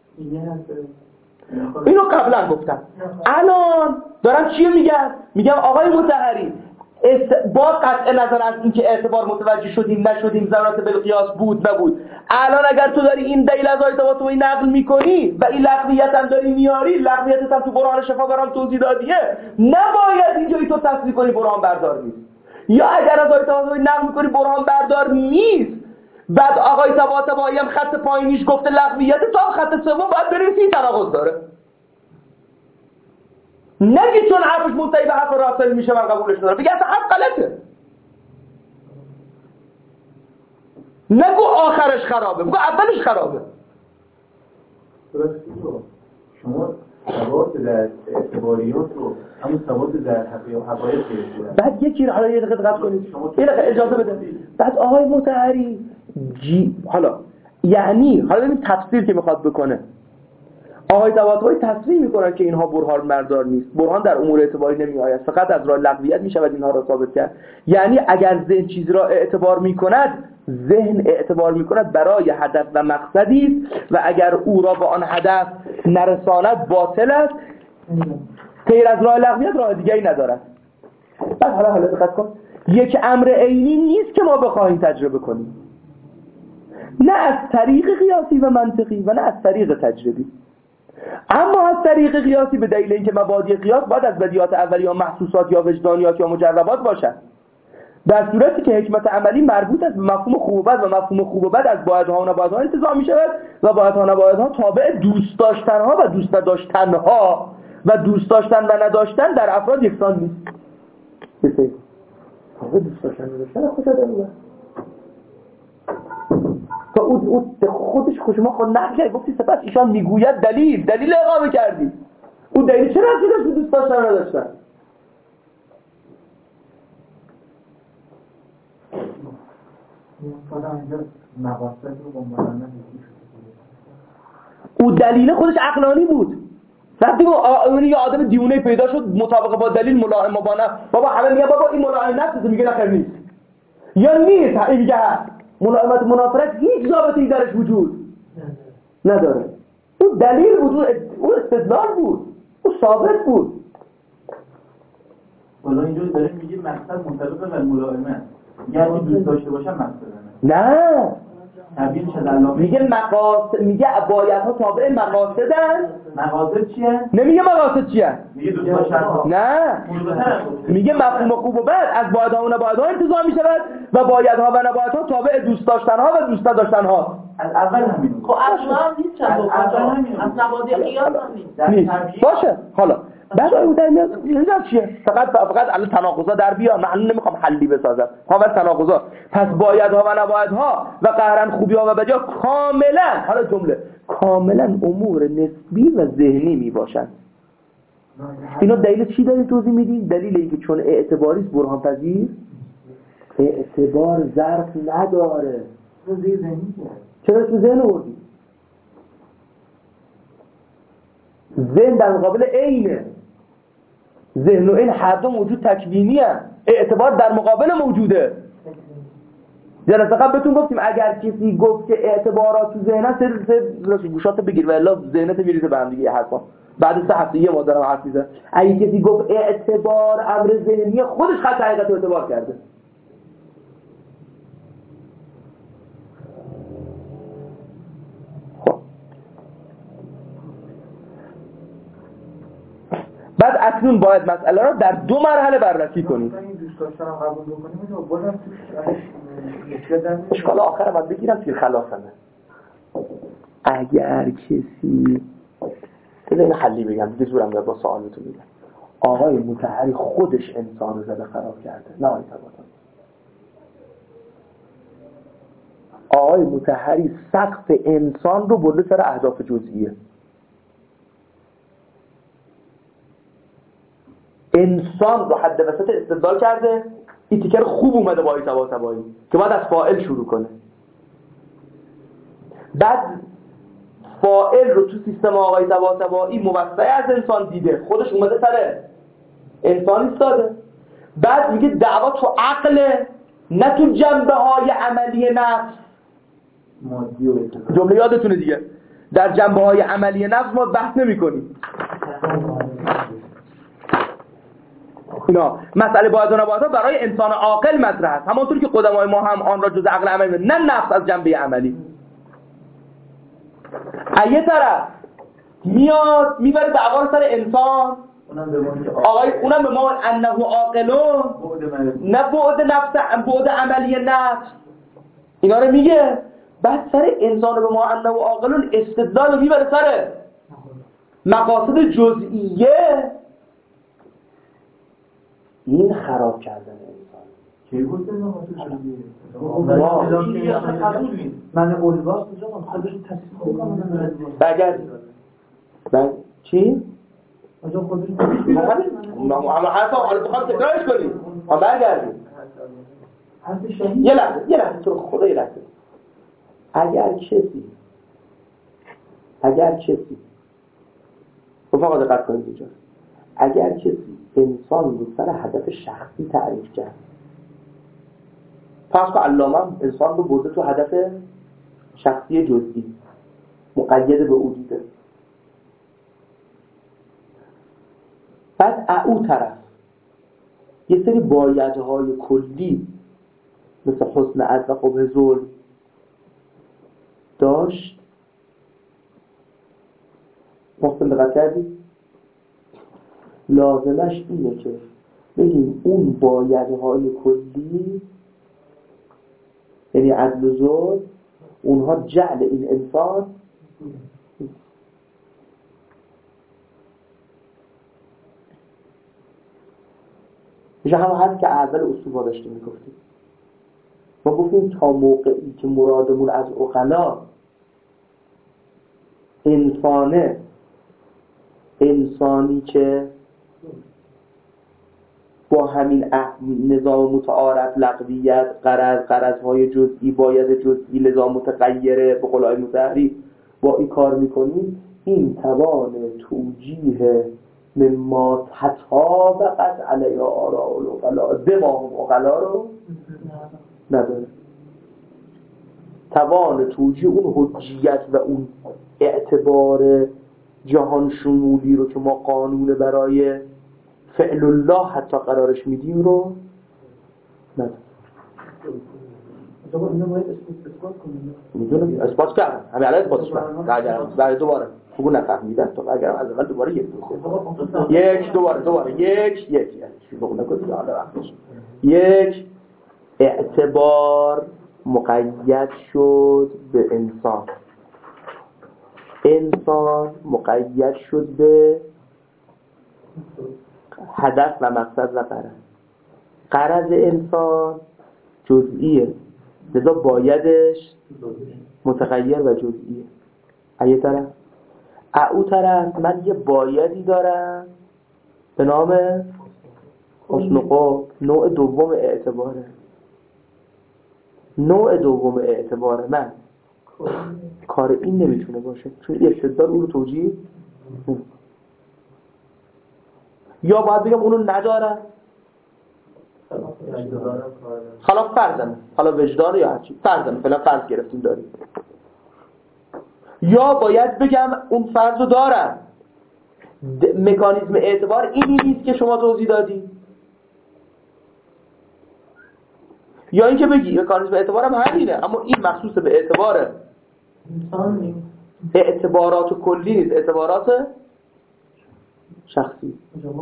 اینو قبلا گفتم. الان دارم چیه میگم آقای مطهری با قطع نظر از اینکه اعتبار متوجه شدیم نشدیم ضرورت بالقیاس بود نبود، الان اگر تو داری این دلیل از آیت طباطبایی نقل میکنی و این لغویت هم داری میاری، لغویتت هم تو برهان شفا برام توضیح دادیه، نباید اینجوری تو تصریح کنی برهان بردار نیست. یا اگر از آیت طباطبایی نقل میکنی برهان بردار نیست، بعد آقای طباطبایی هم خط پایینیش گفته لغویت، تا خط سوم باید بنویسی تناقض داره. نگی چون حرفش منتهی به حرف راسل میشه من قبولش ندارم، بگی اصلا حرف غلطه. نگو آخرش خرابه، بگو اولش خرابه. شما ثبات در اعتباریات رو همون ثبات در حقایق گرفتید. بعد یکی حالا یه دقیقه دقت کنید، یه دقیقه اجازه بده. بعد آقای مطهری حالا یعنی حالا ببین تفسیر که میخواد بکنه. آقای طباطبایی تصریح میکنن که اینها برهان مردار نیست. برهان در امور اعتباری نمیآید، فقط از راه لغویت میشود اینها را ثابت کرد. یعنی اگر ذهن چیزی را اعتبار میکند، ذهن اعتبار میکند برای هدف و مقصدی است و اگر او را به آن هدف نرساند باطل است. غیر از راه لغویت راه دیگری ندارد. بعد حالا دقت کن، یک امر عینی نیست که ما بخواهیم تجربه کنیم، نه از طریق قیاسی و منطقی و نه از طریق تجربی. اما از طریق قیاسی به دلیل اینکه مبادی قیاس باید از بدیهات اولیه یا محسوسات یا وجدانیات یا مجربات باشد، در صورتی که حکمت عملی مربوط است به مفهوم خوب و بد و مفهوم خوب و بد از بایدها و نبایدها انتزاع می شود و بایدها و نبایدها تابع دوست داشتنها و دوست نداشتنها و دوست داشتن و نداشتن در افراد یکسان نیست. بسید تابع دوست داشتن و نداشتن خوشا داریم تا او خودش شما خود نقل گفتی سپس ایشان میگوید دلیل اقامه کردی. او دلیل چه رفتی داشت به دوست داشتن و نداشتن؟ او دلیل خودش عقلانی بود. وقتی اون یه آدم دیوونه پیدا شد مطابق با دلیل ملائم با نه، بابا همه میگن بابا این ملائم نفسه، میگه نخیر نیست یا نیست، این میگه هست. ملائمت منافرت هیچ ضابطه‌ای درش وجود نداره. اون دلیل بود، اون استدلال بود، اون ثابت بود. والا اینجوری داریم میگیم مقصد منطبق به ملائمه، یعنی دوست داشته باشم مقصدمه. نه تبیین شد علامه میگه مقاصد، میگه بایدها تابع مقاصدن. مقاصد چیه؟ نمیگه مقاصد چیه؟ میگه دوست داشتن. نه میگه مفهوم خوب و بد از بایدها و نبایدها انتزاع می شود و بایدها و نبایدها تابع دوست داشتنها و دوست نداشتنها. از اول همین. خب اصلا هم نیست چند از نباده قیاس هم نیست. باشه حالا بعد اون در میاد اینجا چیه؟ فقط الان تناقضا در بیا، من نمیخوام حلی بسازم، فقط تناقضا. پس بایدها و نبایدها و قهرن خوبی‌ها و بدی‌ها کاملا، حالا جمله کاملا امور نسبی و ذهنی میباشند. اینا دلیل چی داریم توضیح میدیم؟ دلیل اینکه چون اعتباری است برهان پذیر، اعتبار ظرف نداره. چرا تو ذهن آوردی؟ ذهن در مقابل عینه. ذهن و عین هر دو موجود تکوینی هست. اعتبار در مقابل موجوده. جلسه قبل بهتون گفتیم اگر کسی گفت که اعتبارات تو ذهن هست، سر گوشات بگیر و الا ذهنت میریزه به هم دیگه حرفا. بعد 3 هفته یه ما دارم حرف میزنم. اگه کسی گفت اعتبار امر ذهنی، خودش خط حقیقت رو اعتبار کرده. بعد اکنون باید مسئله را در 2 مرحله بررسی کنیم. این دوست داشتن رو قبول بکنیم و بازم اشکال آخر من بگیرم توی خلافمه. اگر کسی این حلی بگم دیگه زورم بیاد با سوالتون بگم، آقای مطهری خودش انسان رو زده خراب کرده، نه آقای طباطبایی. آقای مطهری سقف انسان رو برده سر اهداف جزئیه. انسان رو حد وسط استدلال کرده. این تیکر خوب اومده با آقای طباطبایی که باید از فاعل شروع کنه. بعد فاعل رو تو سیستم آقای طباطبایی موسع از انسان دیده، خودش اومده سر انسان ایستاده. بعد میگه دعوا تو عقل، نه تو جنبه های عملی نفس. جمله یادتونه دیگه، در جنبه های عملی نفس ما بحث نمی کنیم. اینا مسئله باید و نبایدها برای انسان عاقل مطرح است، همانطور که قدمای ما هم آن را جز عقل عملی، نه نفس از جنبه عملی. یه طرف میاد میبره دعوا سر انسان، اونم به ما انه عاقلون، نه بعد نفس، بعد عملی نفس اینا رو میگه. بعد سر انسان رو به ما انه عاقلون استدلال رو میبره سر مقاصد جزئیه. این خراب کردن انسان. چه گفته من اولواس کجا من خودش تصدیق کنم برگردیم. چی؟ آجا خودش ما حرفا حالا بخوام تکرارش کنیم. ما برگردیم. یه لحظه تو خدا یه لحظه. اگر کسی رفقا دقت کنید اینجا. اگر کسی انسان رو سر هدف شخصی تعریف کرد، پس که علامه انسان رو برده تو هدف شخصی جزئی مقید به او دیده. بعد او طرف یه سری بایدهای کلی مثل حسن عدل و قبح ظلم داشت. محسن دقت کردی؟ لازمش اینه که بگیم اون بایدهای کلی یعنی عدل و ظلم اونها جعل این انسان میشه هم هست که اول اصول داشتیم میگفتیم. ما گفتیم تا موقعی که مرادمون از عقلا انسانی که با همین نظام متعارف لغویت غرضهای جزئی باید جزئی لذا متغیره به قول آقای مطهری با این کار میکنیم، این توان توجیه مما تطابقت علیه آراء العقلاء دماغ عقلا رو نداره. توان توجیه اون حجیت و اون اعتبار جهان شمولی رو که ما قانون برای فعل الله حتی قرارش میدیم رو نداره. میدونم اثبات کردم، همین الان اثباتش کردم. برای دوباره خوب نفهمیدم تو اگرم از اول دوباره یک اعتبار مقید شد به انسان مقید شد به هدف و مقصد و غرض انسان جزئیه، لذا بایدش متغیر و جزئیه. یه طرف او طرف من یه بایدی دارم به نام حسن قبح. نوع دوم اعتبار من کار این نمیتونه باشه چون استدلال اون رو توجیه یا باید بگم اونو ندارم حالا وجدان یا هرچی فعلا فرض گرفتیم داریم، یا باید بگم اون فرض رو دارم. مکانیزم اعتبار اینی نیست که شما توضیح دادی، یا اینکه بگی مکانیزم اعتبار هم همینه اما این مخصوص به اعتبار اعتبارات کلی نیست، اعتبارات شخصی.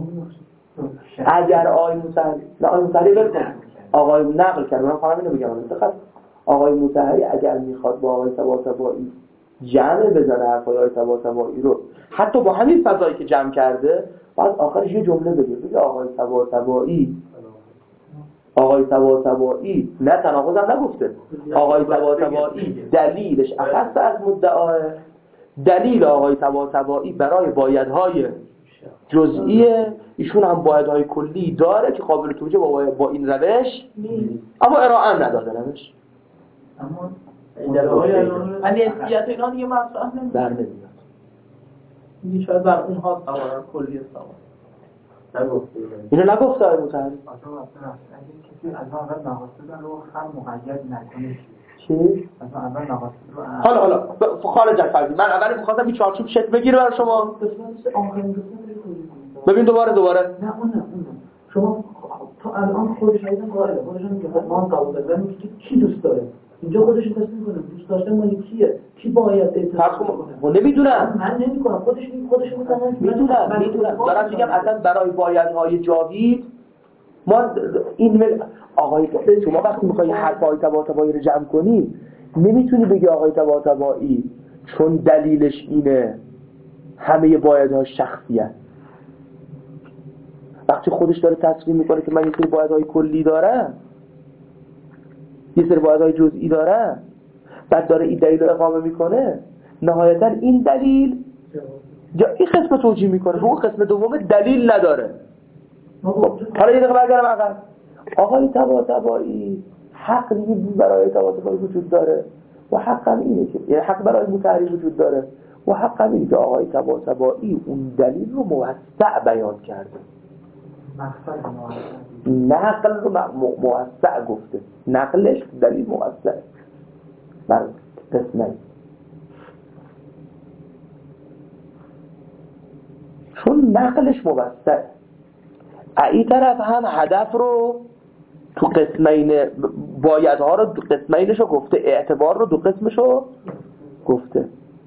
اگر آقای مطهری بکن آقای نقل کرد، من خواهم اینو بگم آقای مطهری اگر میخواد با آقای طباطبایی جمع بزنه حرفای آقای طباطبایی رو حتی با همین فضایی که جمع کرده باید آخرش یه جمله بگه آقای طباطبایی نه تناقض هم نگفته، آقای طباطبایی دلیلش اخص از مدعاه، دلیل آقای طباطبایی برای بایدهای جزئیه، ایشون هم بایدهای کلی داره که قابل توجیه با این روش اما ارائه نداده روش. اما ولی اسیت اینا دیگه مطرح نمیاد. دیگه شاید بر اونها سوار کلی سوار نگفته اینو نگفته آقای مطهری. اگه کسی از اول مقاصد رو هم مقید نکنه چی؟ از اول مقاصد رو حالا خارج از فرضی من اول می‌خواستم این چارچوب شکل بگیره برای شما. ببین دوباره نه اون شما تا الان خودش هایدن قائله خودشون میگه ما هم قبول دارم میگه کی دوست داره اینجا خودشون تصمیم کنه دوست داشتن مالی کیه کی باید اعتراض کنه. نمیدونم من نمی‌کنم خودشون میدونم دارم میگم اصلا برای بایدهای جاوید ما این آقای شما وقتی میخوایی حرف آقای طباطبایی رو جمع کنی نمیتونی بگی آقای طباطبایی چون دلیلش اینه همه بایدها شخصیت. وقتی خودش داره تصریح میکنه که من یه سری بایدهای کلی دارم یه سری بایدهای جزئی دارم بعد داره این دلیل رو اقامه میکنه نهایتا این دلیل این قسم توجیه میکنه اون قسم دوم دلیل نداره. حالا یه دقیقه برگردم عقب. آقای طباطبایی حق دیگه برای طباطبایی وجود داره و حق هم اینه که یعنی حق برای مطهری وجود داره و حق همینی که آقای طباطبایی اون دلیل رو موسع بیان کرده، نقل رو موسع گفته، نقلش دلیل موسع بر قسمه، چون نقلش موسع. این طرف هم هدف رو تو قسمین، بایدها رو دو قسمینش رو گفته، اعتبار رو دو قسمش رو گفته.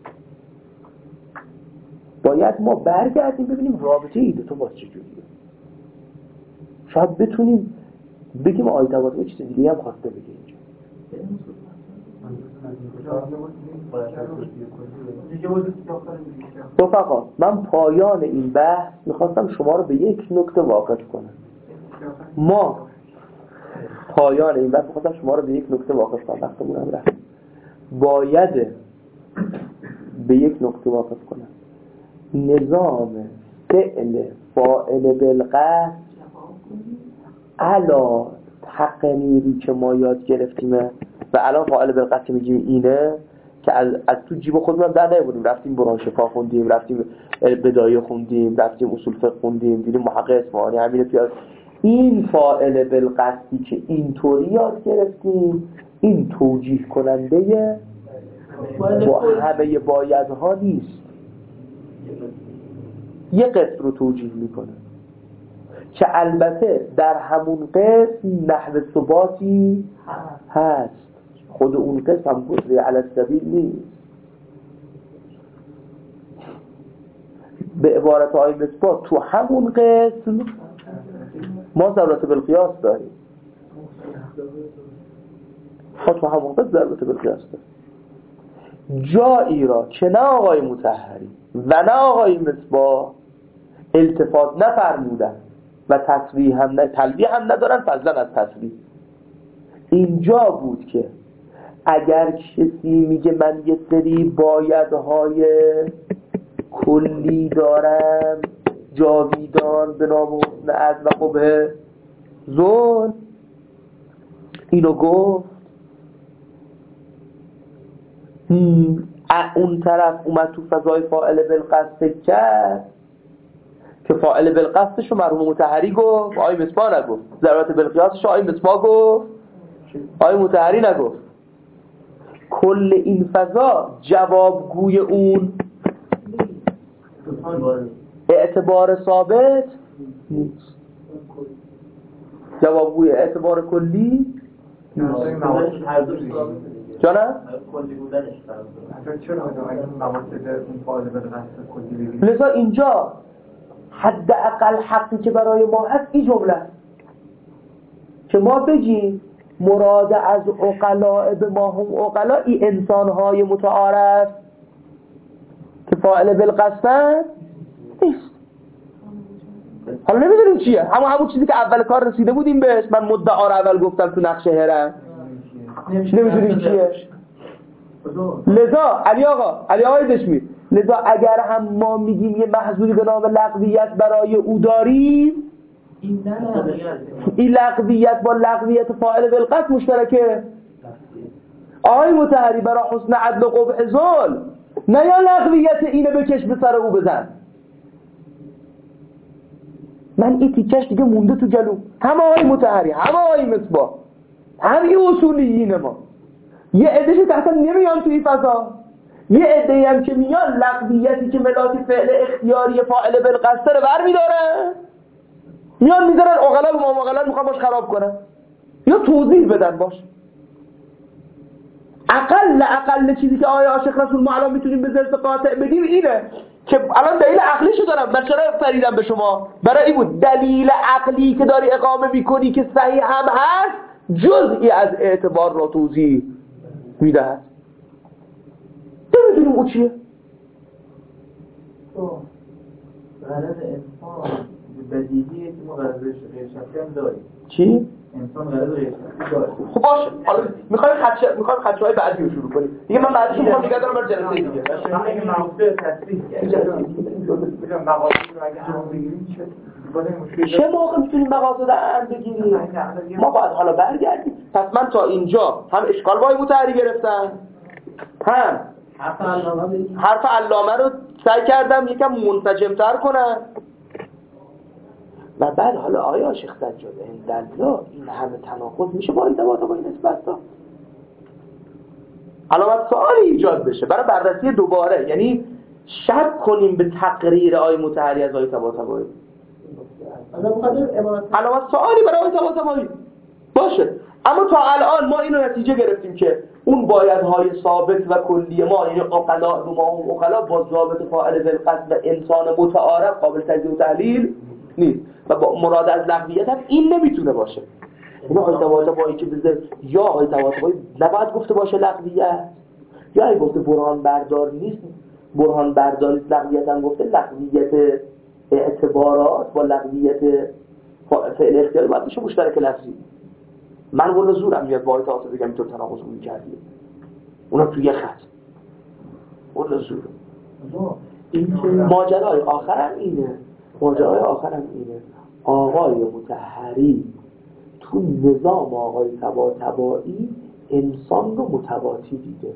باید ما برگردیم ببینیم رابطه ایده تو باز چجوریه. شاید بتونیم بگیم آیه طباطبایی چیز دیگه هم خواسته بگه اینجا. رفقا من پایان این بحث میخواستم شما رو به یک نکته واقف کنم. ما پایان این بحث میخواستم شما رو به یک نکته واقف کنم، وقتمون هم رفت. باید به یک نکته واقف کنم. نظام فعل فاعل بالقصد علا تقریری که ما یاد گرفتیم و الان فاعل بالقصد که میگیم اینه که از تو جیب خودمون در نمیبودیم، رفتیم برانشفا خوندیم، رفتیم بدایه خوندیم، رفتیم اصول فقه خوندیم، دیدیم محقق اصفهانی همین پیاز. این فاعل بالقصدی که اینطوری یاد گرفتیم این توجیه کننده با همه بایدها نیست، یه قسم رو توجیه میکنه که البته در همون قسم نحو ثباتی هست، خود اون قسم هم گذری علی السبیل نیست. به عبارت آقای مصباح تو همون قسم ما ضرورت بالقیاس داریم، تو همون قسم ضرورت بالقیاس داریم. جایی را که نه آقای مطهری و نه آقای مصباح التفات نفرمودن و تلویح هم ندارن فضلا از تصریح، اینجا بود که اگر کسی میگه من یه سری بایدهای کلی دارم جاویدان به نام حسن عدل و قبح ظلم، اینو گفت، اون طرف اومد تو فضای فاعل بالقصد کرد که فاعل بالقصدش رو مرحوم مطهری گفت، آقای مصباح نگفت. ضرورت بالقیاسش آقای مصباح گفت، آقای مطهری نگفت. کل این فضا جوابگوی اون اعتبار ثابت نیست، جوابگوی اعتبار کلی جانم؟ لذا اینجا حداقل حقی که برای ما هست این جمله که ما بگیم مراد از عقلاء به ما هم عقلاء این انسان‌های متعارف که فاعل بالقصد نیست. حالا نمیدونیم چیه، همون چیزی که اول کار رسیده بودیم بهش، من مدعا رو اول گفتم تو نقشه هرم، نمیدونیم چیه. لذا علی آقای دشمی، لذا اگر هم ما میگیم یه محضوری به نام لغویت برای او داریم، این لغویت با لغویت فاعل بالقصد مشترکه. آقای مطهری برای حسن عدل و قبح ظلم نه یا لغویت اینو بکش به سر او بزن. من این تیکش دیگه مونده تو جلو، هم آقای مطهری هم آقای مصباح هم یه اصولیین ما یه عدهش تحت نمیان توی فضا، یه عده‌ای هم که میان لغویتی که ملاک فعل اختیاری فاعل بالقصد رو برمی‌دارن میان میذارن عقلا و ما عقلا میخوان باش خراب کنن یا توضیح بدن باش. اقل چیزی که آیه عاشق رسول ما الان میتونیم به ذرس قاطع بگیم اینه که الان دلیل عقلیشو دارم، من چرا فریدم به شما برای این بود دلیل عقلی که داری اقامه میکنی که صحیح هم هست جزئی از اعتبار را توضیح میدهد. نمیدونیم او چیه. غرض انسان بدیهیه که ما غرض غیر شخصی هم داریم. چی؟ انسان غرض غیر شخصی داره. خب باشه، حالا میخوایم خدشه‌های بعدی رو شروع کنیم دیگه. من بعدش میخوام نگه دارم برای جلسه دیگه. اگه موضوع تصریح کنیم مقاصد رو اگه هم بگیریم چه موقع میتونیم مقاصد عام بگیریم؟ ما باید حالا برگردیم. پس من تا اینجا هم اشکال با مطهری گرفتم، هم حرف علامه رو سعی کردم یکم منسجم‌تر کنم. و بعد حالا آیا شیخ سجاد اندالله این همه تناقض میشه با ارتباط با این نسبت ها؟ علامت سوالی ایجاد بشه برای بررسی دوباره، یعنی شک کنیم به تقریر آیه مطهری از آیه طباطبایی. علامت سوالی برای آیه طباطبایی باشه. اما تا الان ما اینو نتیجه گرفتیم که اون بایدهای ثابت و کلی ما، یعنی عقلا رو ما هم عقلا با ضابط فاعل بالقصد و انسان متعارف قابل تجزیه و تحلیل نیست و با مراد از لغویت هم این نمیتونه باشه. این آیه طباطبایی که بذار یا آیه طباطبایی نباید گفته باشه لغویت، یا اگه گفته برهان بردار نیست، برهان بردار نیست، لغویت هم گفته لغویت اعتبارات با لغویت فعل اختیاری باید بشه مشترک لفظی. من قول زورم میاد با آیه طباطبایی بگم اینطور تناقض روی کردی، اونم توی یه خط قول زور. ماجرای آخرم اینه، آقای مطهری تو نظام آقای طباطبایی انسان رو متواتی دیده.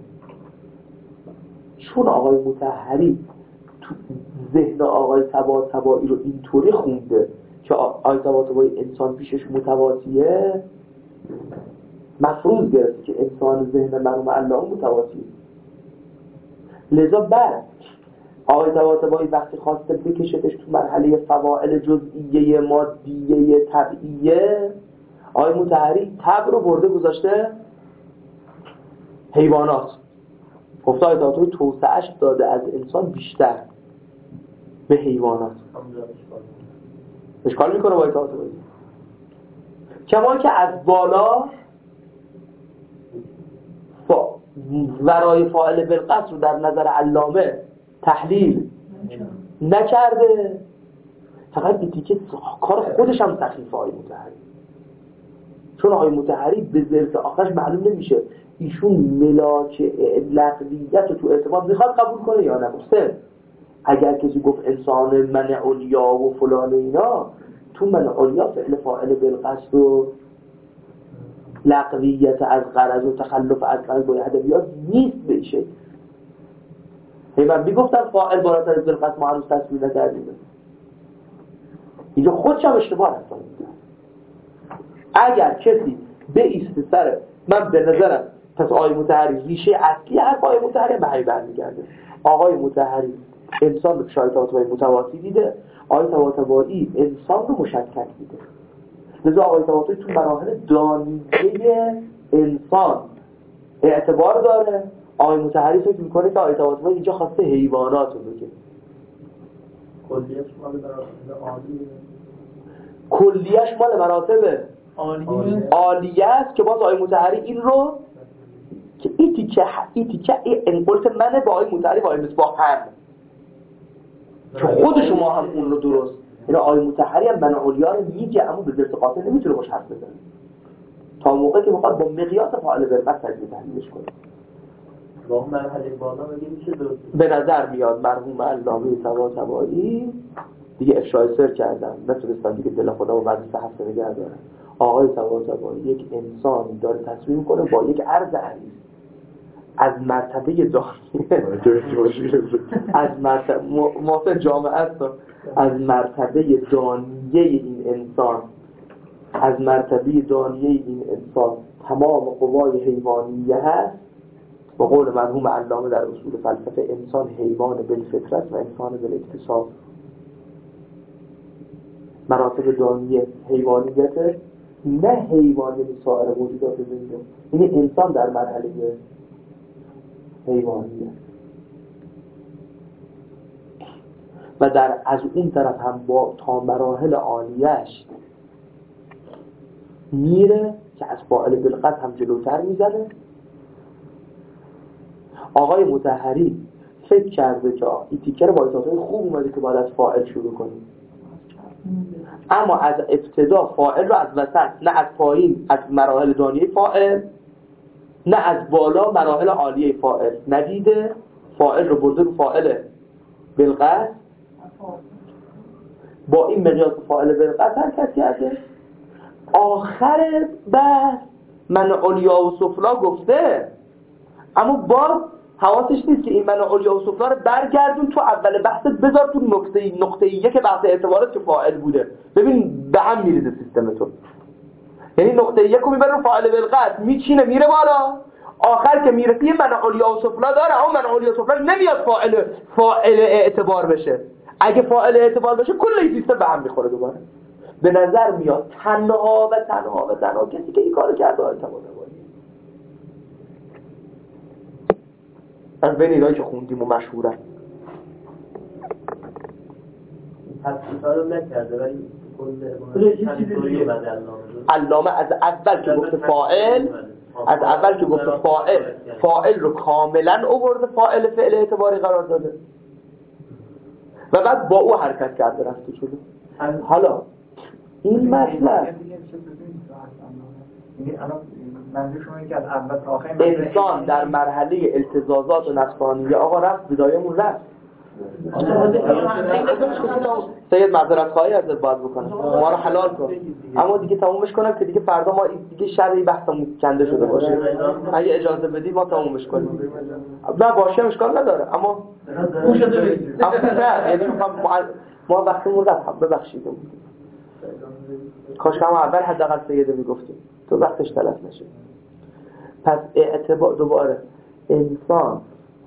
چون آقای مطهری تو ذهن آقای طباطبایی رو اینطوری خونده که آقای طباطبایی انسان پیشش متواتیه، مفروض گرفت که انسان ذهن مرحوم علامه متواتیه. لذا بعد آقای طباطبایی وقتی خواسته بکشتش تو مرحله فواعل جزئیه مادیه طبیعیه، آقای مطهری طبع رو برده گذاشته حیوانات. گفته آقای طباطبایی توسعه‌اش داده از انسان بیشتر به حیوانات. اشکال میکنه آقای طباطبایی، کما که از بالا ورای فاعل بالقصد رو در نظر علامه تحلیل نکرده، فقط این تیکه کار خودش هم سخیفه آقای مطهری. چون آقای مطهری به ظرف آخرش معلوم نمیشه ایشون ملاک لغویت رو تو اعتبار میخواد قبول کنه یا نه. اگر کسی گفت انسان من علیا و فلان اینا، تو من علیا فعل فاعل بالقصد و لغویت از غرض و تخلف از غرض با ادبیات نیست به این شکل. من میگفتم فاعل بالاتر از بالقصد ما هنوز تصویر نکردیم. اینجا خودش هم اشتباه هست. اگر کسی به ایست سر من به نظرم پس آقای مطهری ریشه اصلی حرف آقای مطهری به حیبر میگرده. آقای مطهری انسان رو پیش آقای طباطبایی متواتی دیده، آقای طباطبایی انسان رو مشکک دیده. لذا آقای طباطبایی تو مراحل دانیه انسان اعتبار داره، آقای مطهری فکر میکنه که آقای طباطبایی اینجا خواسته حیوانات رو بگه. کلیهش مال مراتب عالیه است که باز آقای مطهری این رو که این تیکه انقلت منه با آقای مطهری با آقای مصباح هم که خود شما هم اون رو درست، یعنی آقای مطهری هم من علیا رو میگه اما به ذات قاطع نمیتونه باش حرف بزنه تا موقعی که میخواد با مقیاس فاعل بالقصد تجزیه تحلیلش کنه. واقعا مرحله بالا میگه میشه به نظر میاد مرحوم علامه طباطبایی دیگه افشای سر کردن، نتونستن دیگه دل خدا و بعد 3 هفته نگه دارن. آقای طباطبایی یک انسانی داره تصویر کنه با یک عرض عریض از مرتبه دانیه از مرتبه موافق جامعه است، از مرتبه دانیه این انسان، از مرتبه دانیه این انسان تمام قوای حیوانیه هست. با قول مرحوم علامه در اصول فلسفه انسان حیوان بالفطرت و انسان بالاکتساب. مراتب دانیه حیوانیت، نه حیوانی سایر موجودات زنده، این انسان در مرحله حیوانیت و در از اون طرف هم با تا مراحل عالیش میره که از فاعل بالقصد هم جلوتر میزنه. آقای مطهری فکر کرده که این تیکه رو با احساسای خوب اومده که باید از فاعل شروع کنیم، اما از ابتدا فاعل رو از وسط، نه از پایین از مراحل دانیه فاعل، نه از بالا مراحل عالیه فاعل ندیده، فاعل رو برده رو فاعل بالقصد، با این مقیاس فاعل بالقصد حرکت کرده. آخر بحث من علیا و سفلا گفته، اما باز حواسش نیست که این منع علیا و سفلی رو برگردون تو اول بحثت بذار تو نقطه یک بحث اعتبارات که فاعل بوده. ببین به هم میریزه سیستم تو. یعنی نقطه یک رو میبره رو فاعل بالقطع میچینه میره بالا، آخر که میرسه یه منع علیا و سفلی داره، اما منع علیا و سفلی نمیاد فاعل اعتبار بشه. اگه فاعل اعتبار بشه کل این سیستم به هم میخوره دوباره. به نظر میاد تنها کسی که این کارو کرده اعتبار از بین اینایی که خوندیم و مشهورن. پس کارو نکرده ولی کل علامه از اول که گفت فاعل رو کاملا آورده، فاعل فعل اعتباری قرار داده و بعد با او حرکت کرده رفته جلو. حالا این مطلب منظور شما اینه که از اول تا آخر انسان در مرحله التزازات و نفسانیه آقا رفت بدایمون رفت. سید معذرت خواهی ازت باید بکنم ما رو حلال کن، اما دیگه تمومش کنم که دیگه فردا ما دیگه شرعی بحثمون کنده شده باشه. اگه اجازه بدی ما تمومش کنیم. نه باشه اشکال نداره، اما نه یعنی ما وقتمون رفت. ببخشید کاش که اول حداقل سیده میگفتیم تو وقتش تلف نشه. پس اعتبار دوباره انسان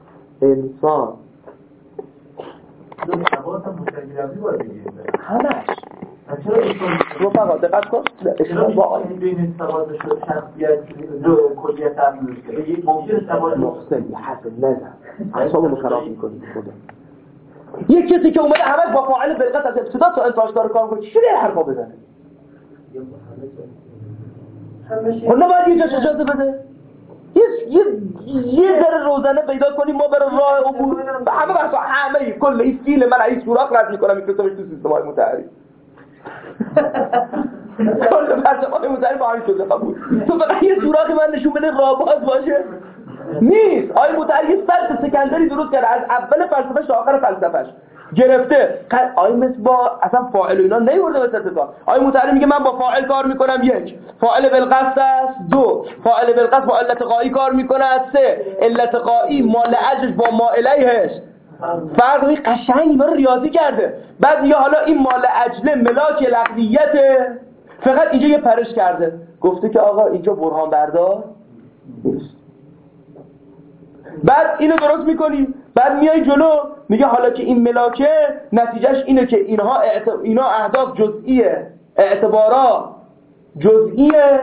همش رفقا دقت کن اشتباه بین ثبات شخصیت دو کلیت تعبیر کرده ممکن ثبات محسن حسن نزن اعصابمو خراب می‌کنی خدا. یک کسی که اومده همش با فاعل بالقطع از ابتدا تا انتهاش داره کار می‌کنه چجوری حرفا بزنه؟ خب نباید یه جاش اجازه بده؟ یه ذره روزنه پیدا کنیم ما برای راه عبور به همه بحثا همه کل این فیل من این سوراخ رد میکنم میفرستمش تو سیستم‌های متحری کل بحث‌های متحری با همین شده قبول. تو فقط یه سوراخی من نشون بده راه باز باشه نیست. آقای متحری یه سلط سکندری درست کرده از اول فلسفه‌اش تا آخر فلسفه‌اش گرفته. آقای مصباح اصلا فاعل و اینا نیورده وسط کار. آقای متعلی میگه من با فاعل کار میکنم 1 فاعل بالقصد است 2 فاعل بالقصد با علت غایی کار میکنه 3 علت غایی مال اجلش با ما الیهش فرقی قشنگی من ریاضی کرده. بعد میگه حالا این مال اجله ملاک لغویته فقط اینجا یه پرش کرده گفته که آقا اینجا برهان بردار نیست. بعد اینو درست میکنی بعد میای جلو میگه حالا که این ملاکه نتیجهش اینه که اینا اهداف جزئیه اعتبارات جزئیه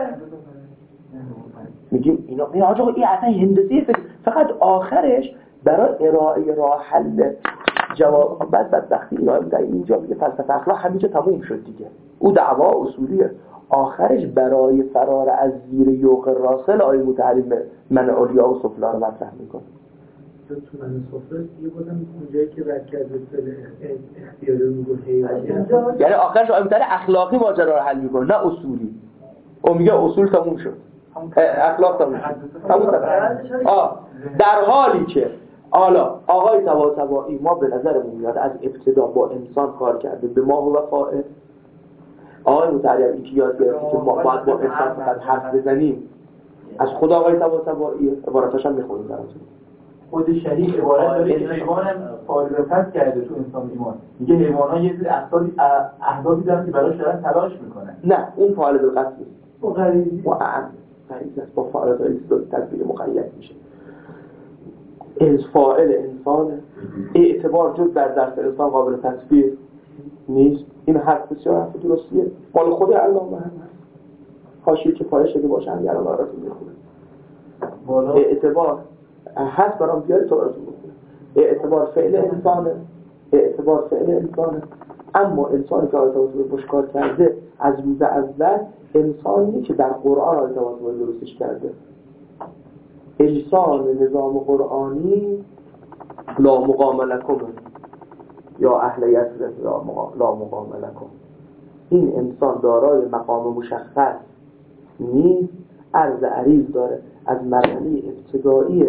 میگیم اینا آقا این اصلا هندسی فقط آخرش برای ارائه راه حل جواب. بعد وقتی اینا در اینجا میگه فلسفه اخلاق همینجا تموم شد دیگه او دعوا اصولیه. آخرش برای فرار از زیر یوغ راسل آیه متعلم من علیا و سفلا رو مطرح میکنه. تو من سفلا دیگه بودم اونجایی که رد کرده اختیاری رو میگه یعنی آخرش آیه متعلم اخلاقی ماجرا رو حل میکنه نه اصولی. اون میگه اصول تموم شد اخلاق تموم شد. در حالی که حالا آقای طباطبایی ما به نظرمون میاد از ابتدا با انسان کار کرده به ما و فاعل. آقای متعلم که یاد گرفته که ما باید با انسان فقط حرف بزنیم از خود آقای طباطبایی عبارتاش هم میخونیم براتون. خود شریف عبارت داره که حیوان فاعل پس کرده تو انسان ایمان. میگه حیوانات یه سری اهدافی دارن که براش دارن تلاش میکنن. نه اون فاعل بالقصد نیست. اون غریزی غریزی است با فاعلات تدبیر مقید میشه. فاعل انسان اعتبار جز در درس انسان قابل تصویر نیست. این حرف بسیار حرف درستیه مال خود علامه هم هست. حاشیه که پایه شده باشه هم علامه براتون میخونه. اعتبار هست برام بیاری تو براتون میخونه. اعتبار فعل انسانه اما انسانی که آیت‌الله بشکار کرده از روز اول انسانی که در قرآن آیت‌الله درستش کرده. انسان نظام قرآنی لا مقام لکم یا اهل یثرب لا مقام لکم. این انسان دارای مقام مشخص نیست. عرض عریض داره از مرحله ابتدایی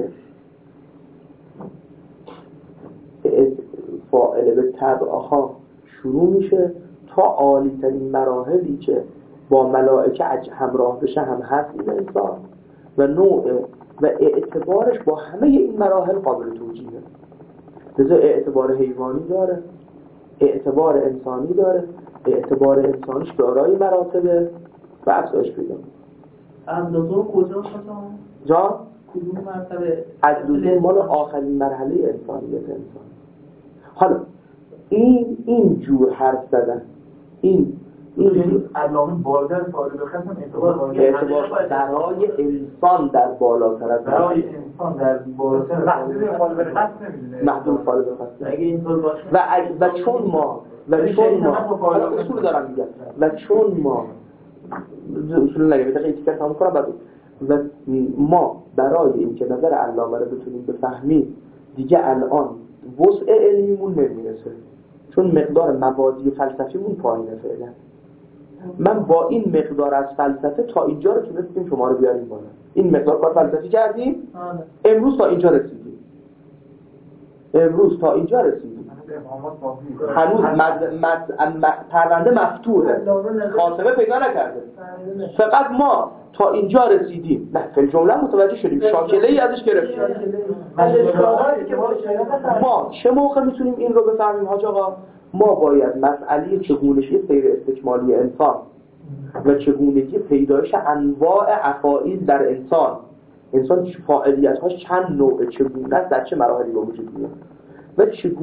فاعل به تبعها شروع میشه تا عالی ترین مراحلی که با ملائکه همراه بشه هم هست این انسان و نوع و اعتبارش با همه این مراحل قابل توجیهه. لذا اعتبار حیوانی داره، اعتبار انسانی داره، اعتبار انسانیش دارای مراتبه و افزایش پیدا می‌کنه. اندازه کجا شما؟ جا؟ کدوم مرتبه؟ اندازه مال آخرین مرحله انسانیت انسان. حالا این جور حرف زدن، این علامه بالاتر سوال بخواستم اعتبار برای انسان در بالاتر از برای انسان در بالاتر محدود فال به قصد نمیدونه محدود فال به قصد اگه اینطور باشه و چون ما حالا اصول دارم میگم و چون ما اصول نگم بذار ایتیکر تمام کنم بعد و ما برای اینکه نظر علامه رو بتونیم بفهمیم دیگه الان وسع علمیمون نمیرسه، چون مقدار مبادی فلسفیمون پایینه فعلا. من با این مقدار از فلسفه تا اینجا رو تونستیم شما رو بیاریم بالا. این مقدار کار فلسفی کردیم، امروز تا اینجا رسیدیم. هنوز پرونده مفتوحه، خاتمه پیدا نکرده. فقط ما تا اینجا رسیدیم. نه فی الجمله متوجه شدیم، شاکله‌ای ازش گرفتیم. ما چه موقع میتونیم این رو بفهمیم حاج آقا؟ ما باید مسئله چگونگی سیر استکمالی انسان و چگونگی پیدایش انواع عقاید در انسان فاعلیت‌هاش چند نوعه، چگونه است، در چه مراحلی به وجود میاد و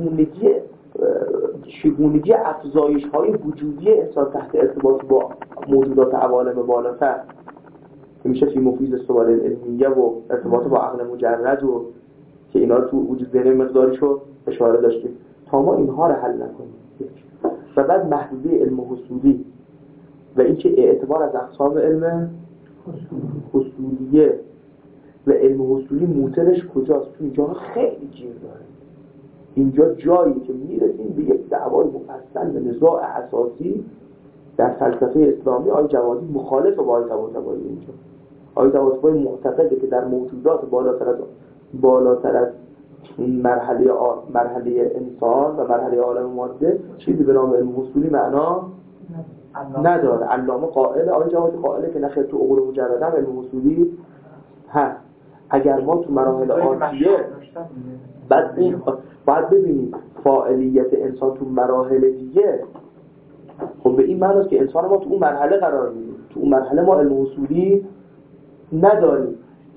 چگونگی افزایش‌های وجودی انسان تحت ارتباط با موجودات عوالم بالاتر که میشه فی مفیز استوار علمیه و ارتباط با عقل مجرد و که اینا رو تو وجود ذهنی مقداریشو اشاره داشتیم. تا ما اینها رو حل نکنیم و بعد محدوده علم حصولی و اینکه اعتبار از اقسام علم حصولیه و علم حصولی موترش کجاست؟ تو اینجا خیلی گیر داره. اینجا جایی که میرسیم به یک دعوای مفصل و نزاع اساسی در فلسفه اسلامی. آقای جوادی مخالف با آقای طباطبایی اینجا. آقای طباطبایی معتقده که در موجودات بالاتر از مرحله انسان و مرحله عالم ماده چیزی به نام علم اصولی معنا نداره. علامه قائل، آقای جوادی قائله که نخیر تو عقول مجرده علم اصولی هست. اگر ما تو مراحل آتیه بعد ببینیم فاعلیت انسان تو مراحل دیگه، خب به این معنی است که انسان ما تو اون مرحله قرار میگیره. تو اون مرحله ما علم اصولی نداریم،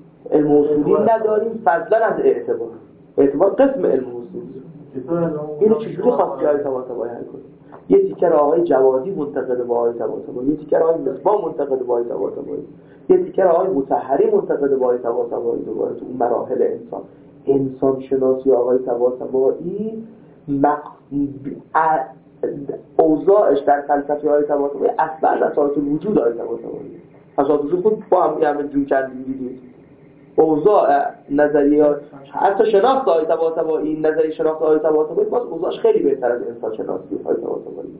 فضلا از اعتبار قسم علم اصولی. اینو چجوری خواستی آقای طباطبایی حل کنی؟ یه تیکر آقای جوادی منتقد با آقای طباطبایی، یه تیکر آقای مصباح منتقد با آقای طباطبایی، یه تیکر آقای مطهری منتقد با آقای طباطبایی. دوباره تو اون مراحل انسان شناسی آقای طباطبایی اوضاعش در فلسفه آقای طباطبایی اصلا اساس وجود آقای طباطبایی اساس وجود خود با هم جون کردیم دیدید. اوضاع نظریه حتی شناخت آقای طباطبایی، نظریه شناخت آقای طباطبایی باز اوضاعش خیلی بهتر از انسان شناسی آقای طباطبایی.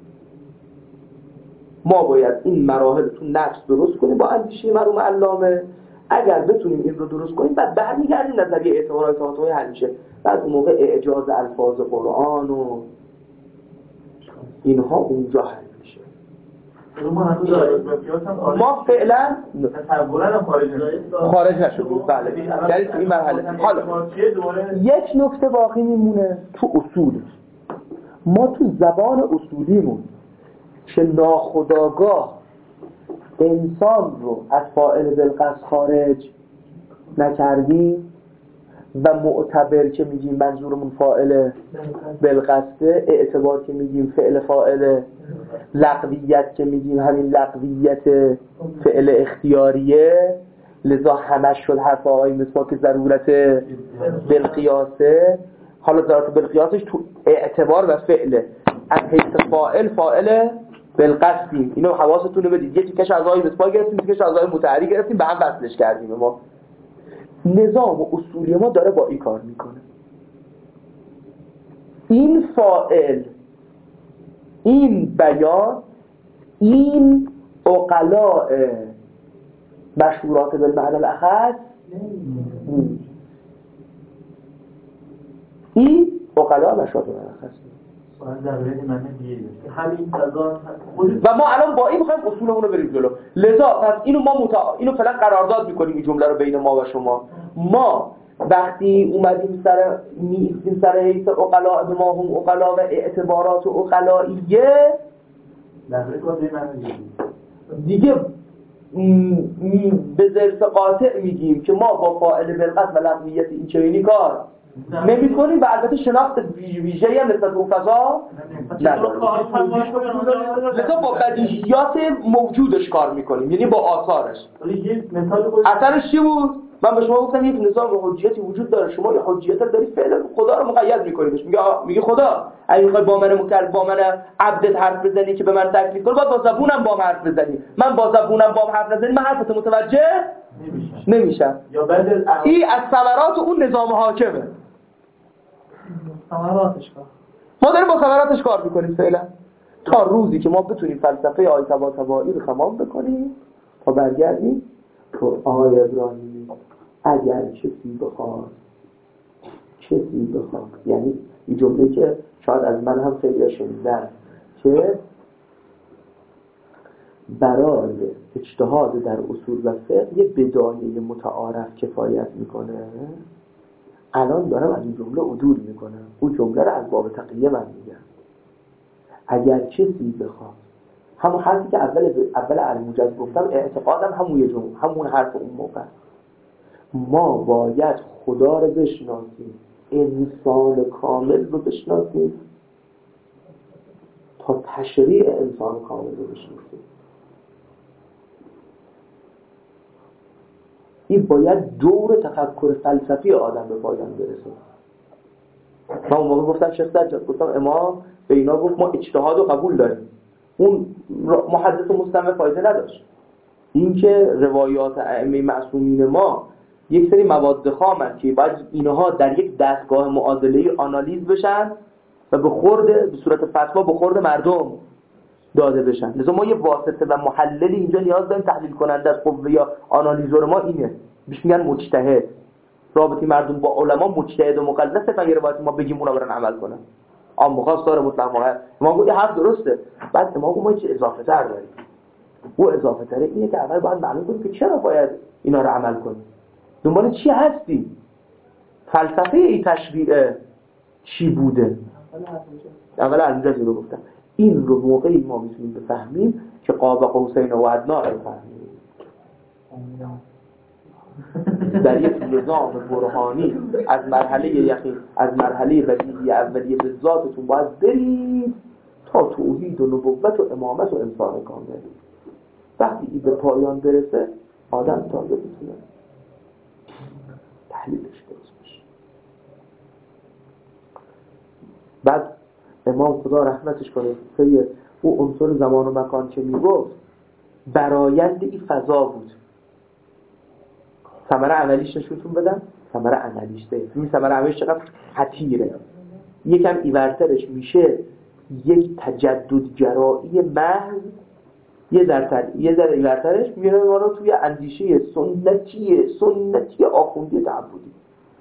ما باید این مراحل تو نفس درست کنیم با اندیشه مرحوم علامه. اگر بتونیم این رو درست کنیم بعد برمیگردیم نظریه اعتبار آقای طباطبایی حل میشه. بعد اون موقع اعجاز الفاظ قرآن و اینها اونجا حل میشه. ما فعلا خارج نشدیم. بله یعنی تو این مرحله. حالا یک نکته باقی میمونه تو اصول. ما تو زبان اصولیمون که ناخودآگاه انسان رو از فاعل بالقصد خارج نکردیم و معتبر که میگیم منظورمون فاعل بالقصده، اعتبار که میگیم فعل فاعل، لغویت که میگیم همین لغویت فعل اختیاریه. لذا همش شد حرف آقای مصباح که ضرورت بالقیاسه. حالا ضرورت بالقیاسش تو اعتبار و فعله. از حیث فاعل بالقصدیم. اینو حواستون رو بدید. یکی کش از آقای مصباح گرفتیم، یکی کش از آقای مطهری گرفتیم، به هم وصلش کردیم. ما نظام و اصولی ما داره با این کار میکنه. این فاعل، این بیان، این عقلاء مشهورات بالمعنى الاخص، این عقلاء مشهورات بالمعنى الاخص و ما الان با این میخوایم اصولمون رو بریم جلو. لذا پس اینو ما اینو فعلا قرارداد میکنیم این جمله رو بین ما و شما. ما وقتی اومدیم سر حیث اقلاء به ما هم اقلاء و اعتبارات و اقلائیه دیگه به ظرف قاطع میگیم که ما با فاعل بلغت و لغویت این چنینی کار نمی کنیم و البته شناخت ویژه‌ای هم نسبت به اون فضا نداریم. لذا با بدیهیات موجودش کار میکنیم، یعنی با آثارش. اثرش چی بود؟ من به شما گفتم یک نظام حجیتی وجود داره، شما یه حجیت داری فعلا خدا رو مقید میکنیمش. میگه خدا اگه میخوای با من عبدت حرف بزنی که به من تکلیف کنی، باید با زبونم با حرف بزنی. من با زبونم با حرف نزنی، من حرفت متوجه نمیشم. این از ثمرات اون نظام حاکمه. ثمراتش کار ما داریم با ثمراتش کار میکنیم فعلا تا روزی که ما بتونیم فلسفه آی طباطبایی رو تمام بکنیم تا برگردیم تو آقای ابراهیمی اگر کسی بخواد، یعنی این جمله که شاید از من هم خیلی شنیدن که برای اجتهاد در اصول و فقه یه بدایه متعارف کفایت میکنه. الان دارم از این جمله عدول میکنم، اون جمله رو از باب تقیه من میگم. اگر کسی بخواد، همون حرفی که اول الموجز گفتم، اعتقادم همون حرف اون موقع، ما باید خدا رو بشناسیم، انسان کامل رو بشناسیم تا تشریع انسان کامل رو بشناسیم. این باید دور تفکر فلسفی آدم به پایان برسه. من اون موقع گفتم شیخ سجاد، گفتم امام به اینا گفت ما اجتهاد رو قبول داریم، اون محدث مستمع فایده نداشت. این که روایات ائمه معصومین ما یک سری مواد خام هست که باید اینها در یک دستگاه معادله‌ای آنالیز بشن و به صورت فتوا به خورد مردم داده بشن. لذا ما یه واسطه و محللی اینجا نیاز داریم. تحلیل کننده از قوه یا آنالیزور ما اینه، بهش میگن مجتهد. رابطه مردم با علما مجتهد و مقلد نیست تا یه روایت ما بگیم اونا برن عمل کنن. اما خواستار مطلق ما گفت حرف درسته. بعد ما گفت ما چه اضافه تر داریم. او اضافه تره اینه که اول باید معلوم کنیم که چرا باید اینا رو عمل کنیم. دنبال چی هستی؟ فلسفه این تشریع چی بوده؟ اول الموجز رو گفتم. این رو موقعی ما میتونیم بفهمیم که قاب قوسین و ادنی رو بفهمیم. در یک نظام برهانی از مرحله یقین، از مرحله بدیهی اولیه به ذاتتون باید برید تا توحید و نبوت و امامت و انسان کامل. وقتی این به پایان برسه آدم تازه بتونه تحلیلش درست بشه. بعد امام خدا رحمتش کنه سید او عنصر زمان و مکان که میگفت برایند این فضا بود. ثمره عملیش نشونتون بدم. ثمره عملیش این ثمره عملیش چقدر خطیره. یکم ایورترش میشه یک تجدد گرایی محض. یه ذره ایورترش میره ما رو توی اندیشه سنتی آخوندی تعبدی.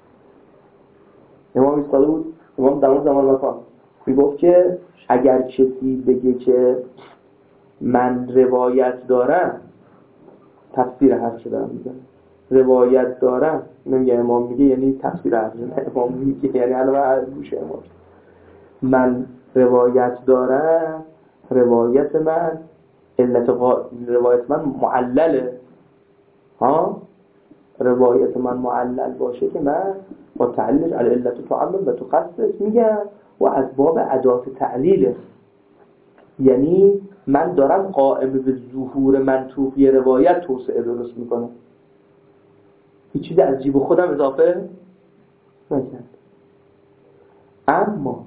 امام ایستاده بود، امام در زمان مکان میگفت که اگر کسی بگه که من روایت دارم، تفسیر حرف دارم میگم، روایت دارم، نمیگه امام میگه یعنی تفسیر حرف، امام میگه یعنی علاوه گوش امام، من روایت دارم، روایت من روایت من معلله، روایت من معلل باشه که من با تعلیلش علت تعمم و تخصص میگم و از باب ادات تعلیله. یعنی من دارم قائم به ظهور منطوقی روایت توسعه درست میکنم، هیچ چیزی از جیب خودم اضافه نکرد. اما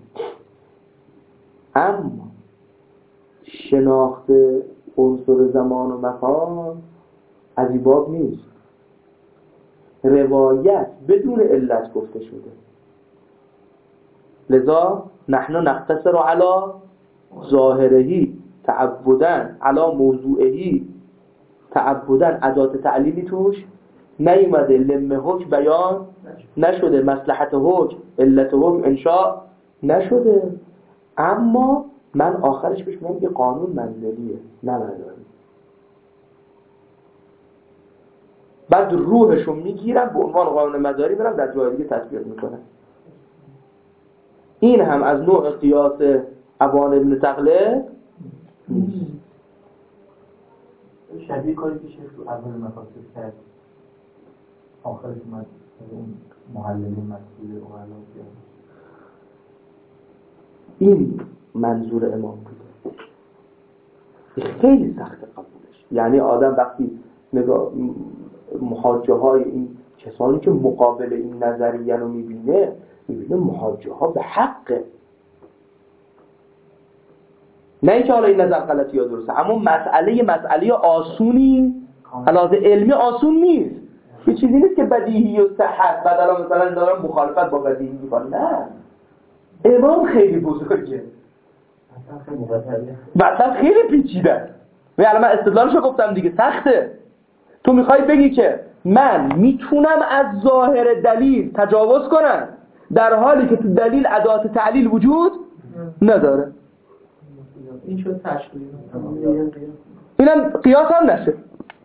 شناخت عنصر زمان و مکان از این باب نیست. روایت بدون علت گفته شده، لذا نحن نقتصر علی ظاهرهی تعبدن علی موضوعهی تعبدن. ادات تعلیلی توش نیومده، لم حکم بیان نشده، مصلحت حکم علت حکم انشاء نشده. اما من آخرش بهش میگم که قانون منزلیه، نه مداری. بعد روحشو میگیرن به عنوان قانون مداری برن در جای دیگه تطبیق میکنن. این هم از نوع قیاس عوان ابن تغلب نیست. شبیه کاری که شیخ تو اول مفاسد کرد آخرش اومد اون معلمی مسئول اومد. این منظور امام بوده. خیلی سخت قبولش. یعنی آدم وقتی نگاه محاجه های این کسانی که مقابل این نظریه رو میبینه محاجه ها به حقه، نه اینکه حالا این نظر غلطی یا درسته، اما مسئله آسونی علاوه علمی آسون نیست. یه چیزی نیست که بدیهی و صحت بعد الان مثلا دارم مخالفت با بدیهی میکنم. نه، امام خیلی بزرگه، مثلا خیلی پیچیده است. الان من استدلالشو گفتم دیگه، سخته. تو میخوای بگی که من میتونم از ظاهر دلیل تجاوز کنم در حالی که تو دلیل ادوات تعلیل وجود نداره. این شد تشکیل. اینم قیاس هم نشه،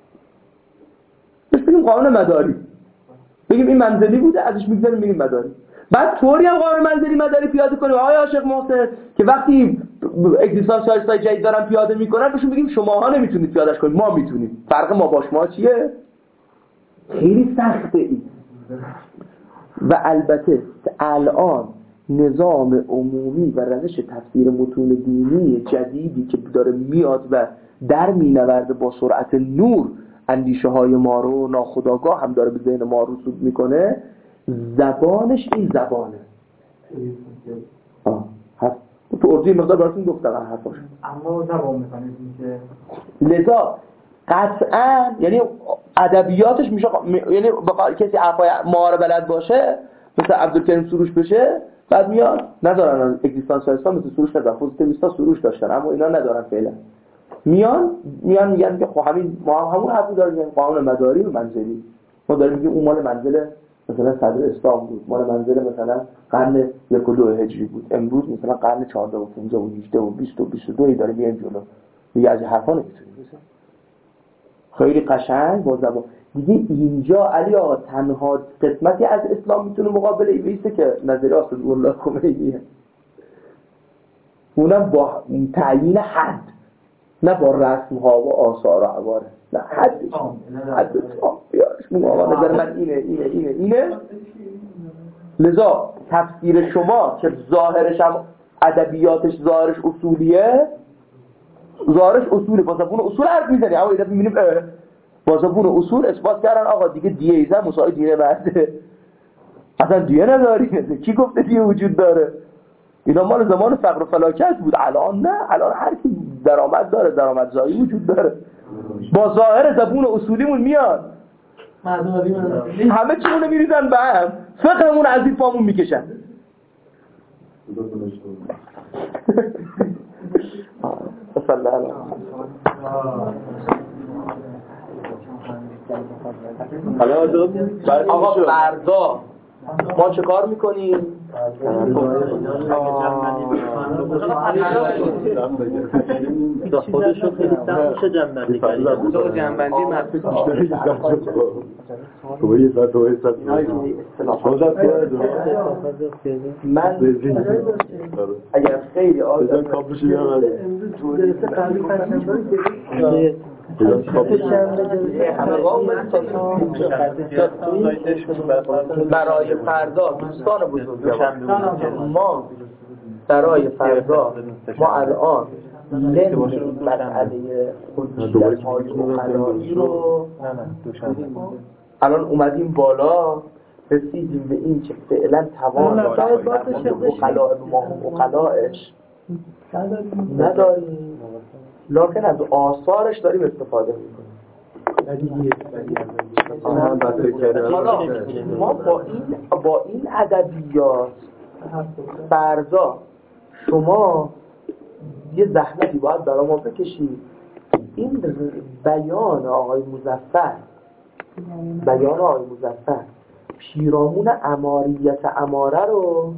بهش بگیم قانون مداری، بگیم این منزلی بوده ازش میگذاریم میگیم مداری. بعد طوری هم قانون منزلی مداری پیاده کنیم آیا عاشق محسن که وقتی اگزیستانسیالیست‌های جدید دارن پیاده میکنن بهشون بگیم شماها نمیتونید پیادهش کنید، ما میتونیم. فرق ما با شما چیه؟ خیلی سخته این. و البته الان نظام عمومی و روش تفسیر متون دینی جدیدی که داره میاد و در مینورده با سرعت نور اندیشه های ما رو ناخودآگاه هم داره به ذهن ما رسوب میکنه، زبانش این زبانه. هست تو ارزی مقدار براتون گفتم حرفاش، اما زبان مکانیزمی که لذا قطعا یعنی ادبیاتش میشه، یعنی کسی حرفای ما رو بلد باشه مثل عبدالکریم سروش بشه بعد میاد ندارن اگزیستانسیالیست‌ها مثل سروش ندارن، پوزیتیویست‌ها سروش داشتن اما اینا ندارن فعلا. میان میگن که خب ما همون حرفی داریم، قانون مداری و منزلی. ما داریم میگیم اون مال منزل مثلا صدر اسلام بود، مال منزل مثلا قرن 1 و 2 هجری بود، امروز مثلا قرن 14 و 15 و 18 و 20 و 22 داره میاد جلو. دیگه از حرفا نمیتونیم بزنیم. خیلی قشنگ با زبان دیگه. اینجا علی آقا تنها قسمتی از اسلام میتونه مقابله ای بیسته که نظریه آیت خمینیه، اونم با تعیین حد، نه با رسم ها و آثار و عوارض، نه حدش حد بیارش میگم آقا نظر من اینه. لذا تفسیر شما که ظاهرش هم ادبیاتش ظاهرش اصولیه، ظاهرش اصوله، با زبون اصول حرف میزنی، اما اینا میبینیم با زبون اصول اثبات کردن آقا دیگه دیه ایزن مساوی دیه بعده، اصلا دیه نداری. کی گفته دیه وجود داره؟ اینا مال زمان فقر و فلاکت بود، الان نه، الان هر کی درآمد داره، درآمدزایی وجود داره، با ظاهر زبون اصولیمون میاد همه چیمونو میریزن به هم، فقهمون از این پامون میکشن. آقا فردا ما چه کار میکنیم؟ خودشو خیلی سخت میشه جنبندی کردن. جنبندی مطلوب من اگر خیلی آدم برای فردا دوستان بزرگوار ما برای فردا ما الان مسئله حجیت‌های اقلایی رو الان اومدیم بالا، رسیدیم به این که فعلا توان اقلایش نداریم، لکن از آثارش داریم استفاده میکنیم. حالا ما با این ادبیات فردا شما یه زحمتی باید برای ما بکشید این بیان آقای مظفر پیرامون اماریت اماره رو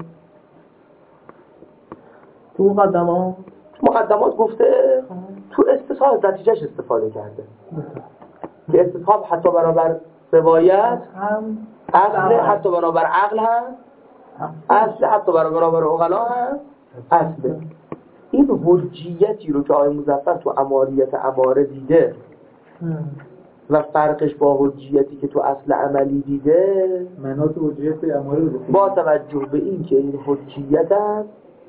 تو مقدمات گفته، تو استصحاب از نتیجهش استفاده کرده که استصحاب حتی برابر روایت هم اصل، حتی بنابر عقل هم اصل، حتی بنابر عقلا هم اصل. این حجیتی رو که آقای مظفر تو اماریت اماره دیده و فرقش با حجیتی که تو اصل عملی دیده، مناط حجیت اماره رو با توجه به این که این حجیت هم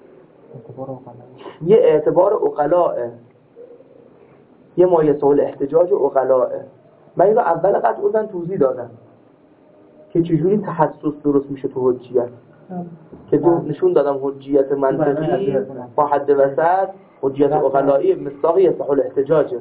یه اعتبار عقلاه، یه مایه الاحتجاج عقلاه. من این رو اول قطع اوزن توضیح دادم که چجوری تخصص درست میشه تو حجیت، که نشون دادم حجیت منطقی با حد وسط، حجیت عقلایی مصداقی یصح الاحتجاجه.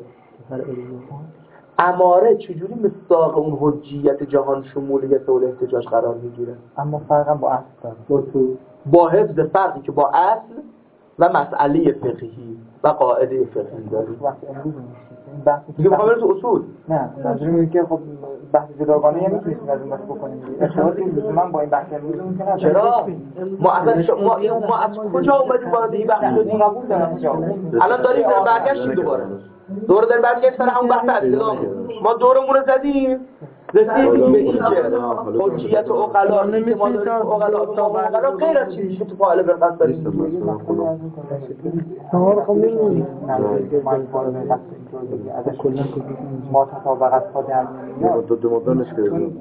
اماره چجوری مصداق اون حجیت جهان شمول یصح الاحتجاج قرار میگیره؟ اما فرقم با اصل، با حفظ فرقی که با اصل و مسئله فقهی و قاعده فقهی داریم. دیگه بخوام بریم تو اصول. نه منظورم اینه که خب بحث جداگانه هم میتونیم از این بحث بکنیم. ارتباطی من با این بحث امروز ممکنه چرا؟ ما از کجا اومدیم وارد این بحث شدیم؟ قبول دارم الان داریم برگشتیم دوباره داریم برگشت سر همون بحث اصلا. ما دورمون رو زدیم رسیدیم به این که حجیت عقلا که ما داریم عقلا غیر از چیزی که تو فاعل بالقصد داریم. شما خب نمی‌دونید ازش کلا ما تطابقات ها در میاد دو مدلش کنیم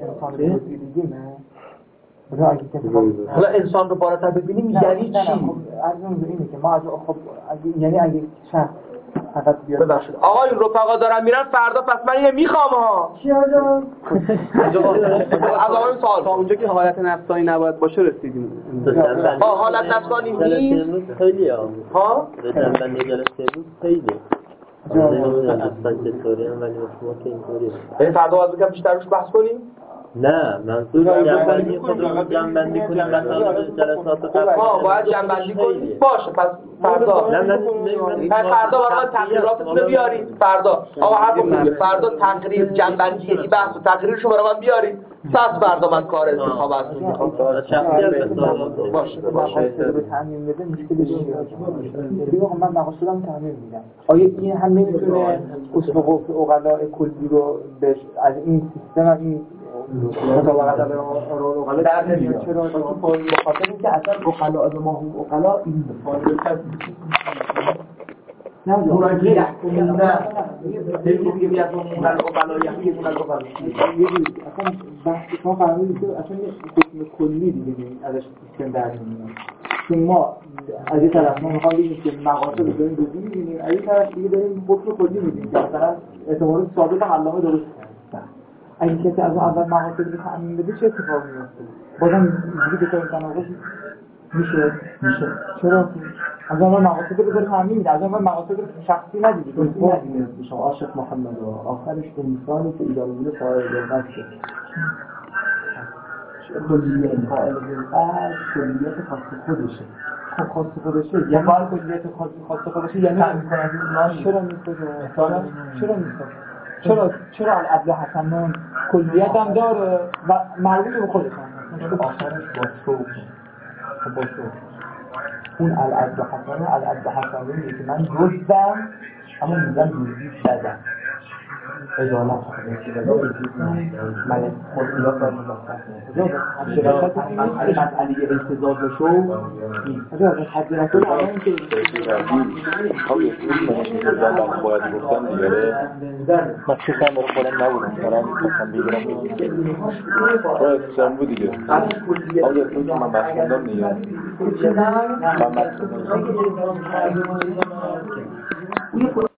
حالا انسان رو بالاتر ببینیم یعنی چی؟ ارزم اینه که ما خب یعنی اگه شخص فقط بیاد ببخشید آقا این رفقا دارن میرن فردا پس من یه میخوام ها چی آجا؟ از آقای سوال تا اونجا که حالت نفسانی نباید باشه رسیدیم. حالت نفسانی نیست خیلی ها؟ جنبندی جلسه امروز خیلی اصلا چطوری هم ولی شما که اینطوری یعنی فردا باید بگم بیشتر روش بحث کنیم؟ نه منظور جنبندی خودمون جنبندی کنیم مثلا جلسات قبل باید جنبندی کنیم باشه. پس فردا فردا برای تقریراتتون رو بیارید. فردا آقا حرف خوبیه، فردا تقریر جنبندی این بحث و تقریرشو برای من بیارید. فردا من کار انتخاب هستم میخوام باشه به تعمیم بده مشکلش چیه؟ بگم من مقاصدم تعمیم میدم. آیا این هم نمیتونه اصل عقلاء کلی رو بهش از این سیستم این مطابقت عقلاء در نمیاد؟ چرا؟ بخاطر اینکه اصلا عقلاء به ما هم عقلاء این فایده نه اونایی که یحکمون تلقی بیادون العقلاء یحکمون العقلاء اصلا بحث ما فرمودید که اصلا حکم کلی دیگه ازش سیستم در نمیاد. چون ما از این طرف ما میخوام بگیم که مقاصد رو داریم جزئی می‌بینیم، از این طرف دیگه داریم حکم کلی می‌بینیم که مثلا احتمال ثابت علامه درست کرد. اگه کسی از اول مقاصد رو تعمیم بده چه اتفاقی میفته؟ بازم دیگه به طور تناقض میشه. چرا؟ از اول مقاصد رو بذار تعمیم میده، از اول مقاصد رو شخصی ندیده. درستی ندیده. شما عاشق محمد آخرش انسانی که اداره بوده فاعل بالقصد کلیت فاعل بالقصد کلیت خاص خودشه. خب خاص خودشه یا فاعل کلیت خاص خودشه یعنی چرا نیست؟ چرا العدل حسنون کلیت هم داره و مربوط به خودش هم آخرش با شوق اون العدل حسنون که من دوستم اما میزن دوستی شدم اجالت من خودیات را مزاستم شراشت این مسئله التزاز شو نیست حد رسول الان که باید گفتم دیگره من چیزم برای خودم نبودم دارم میخواستم بگیرم راه اکسان بود دیگه آقا اکسان که من مخوندم نیه من مخوندم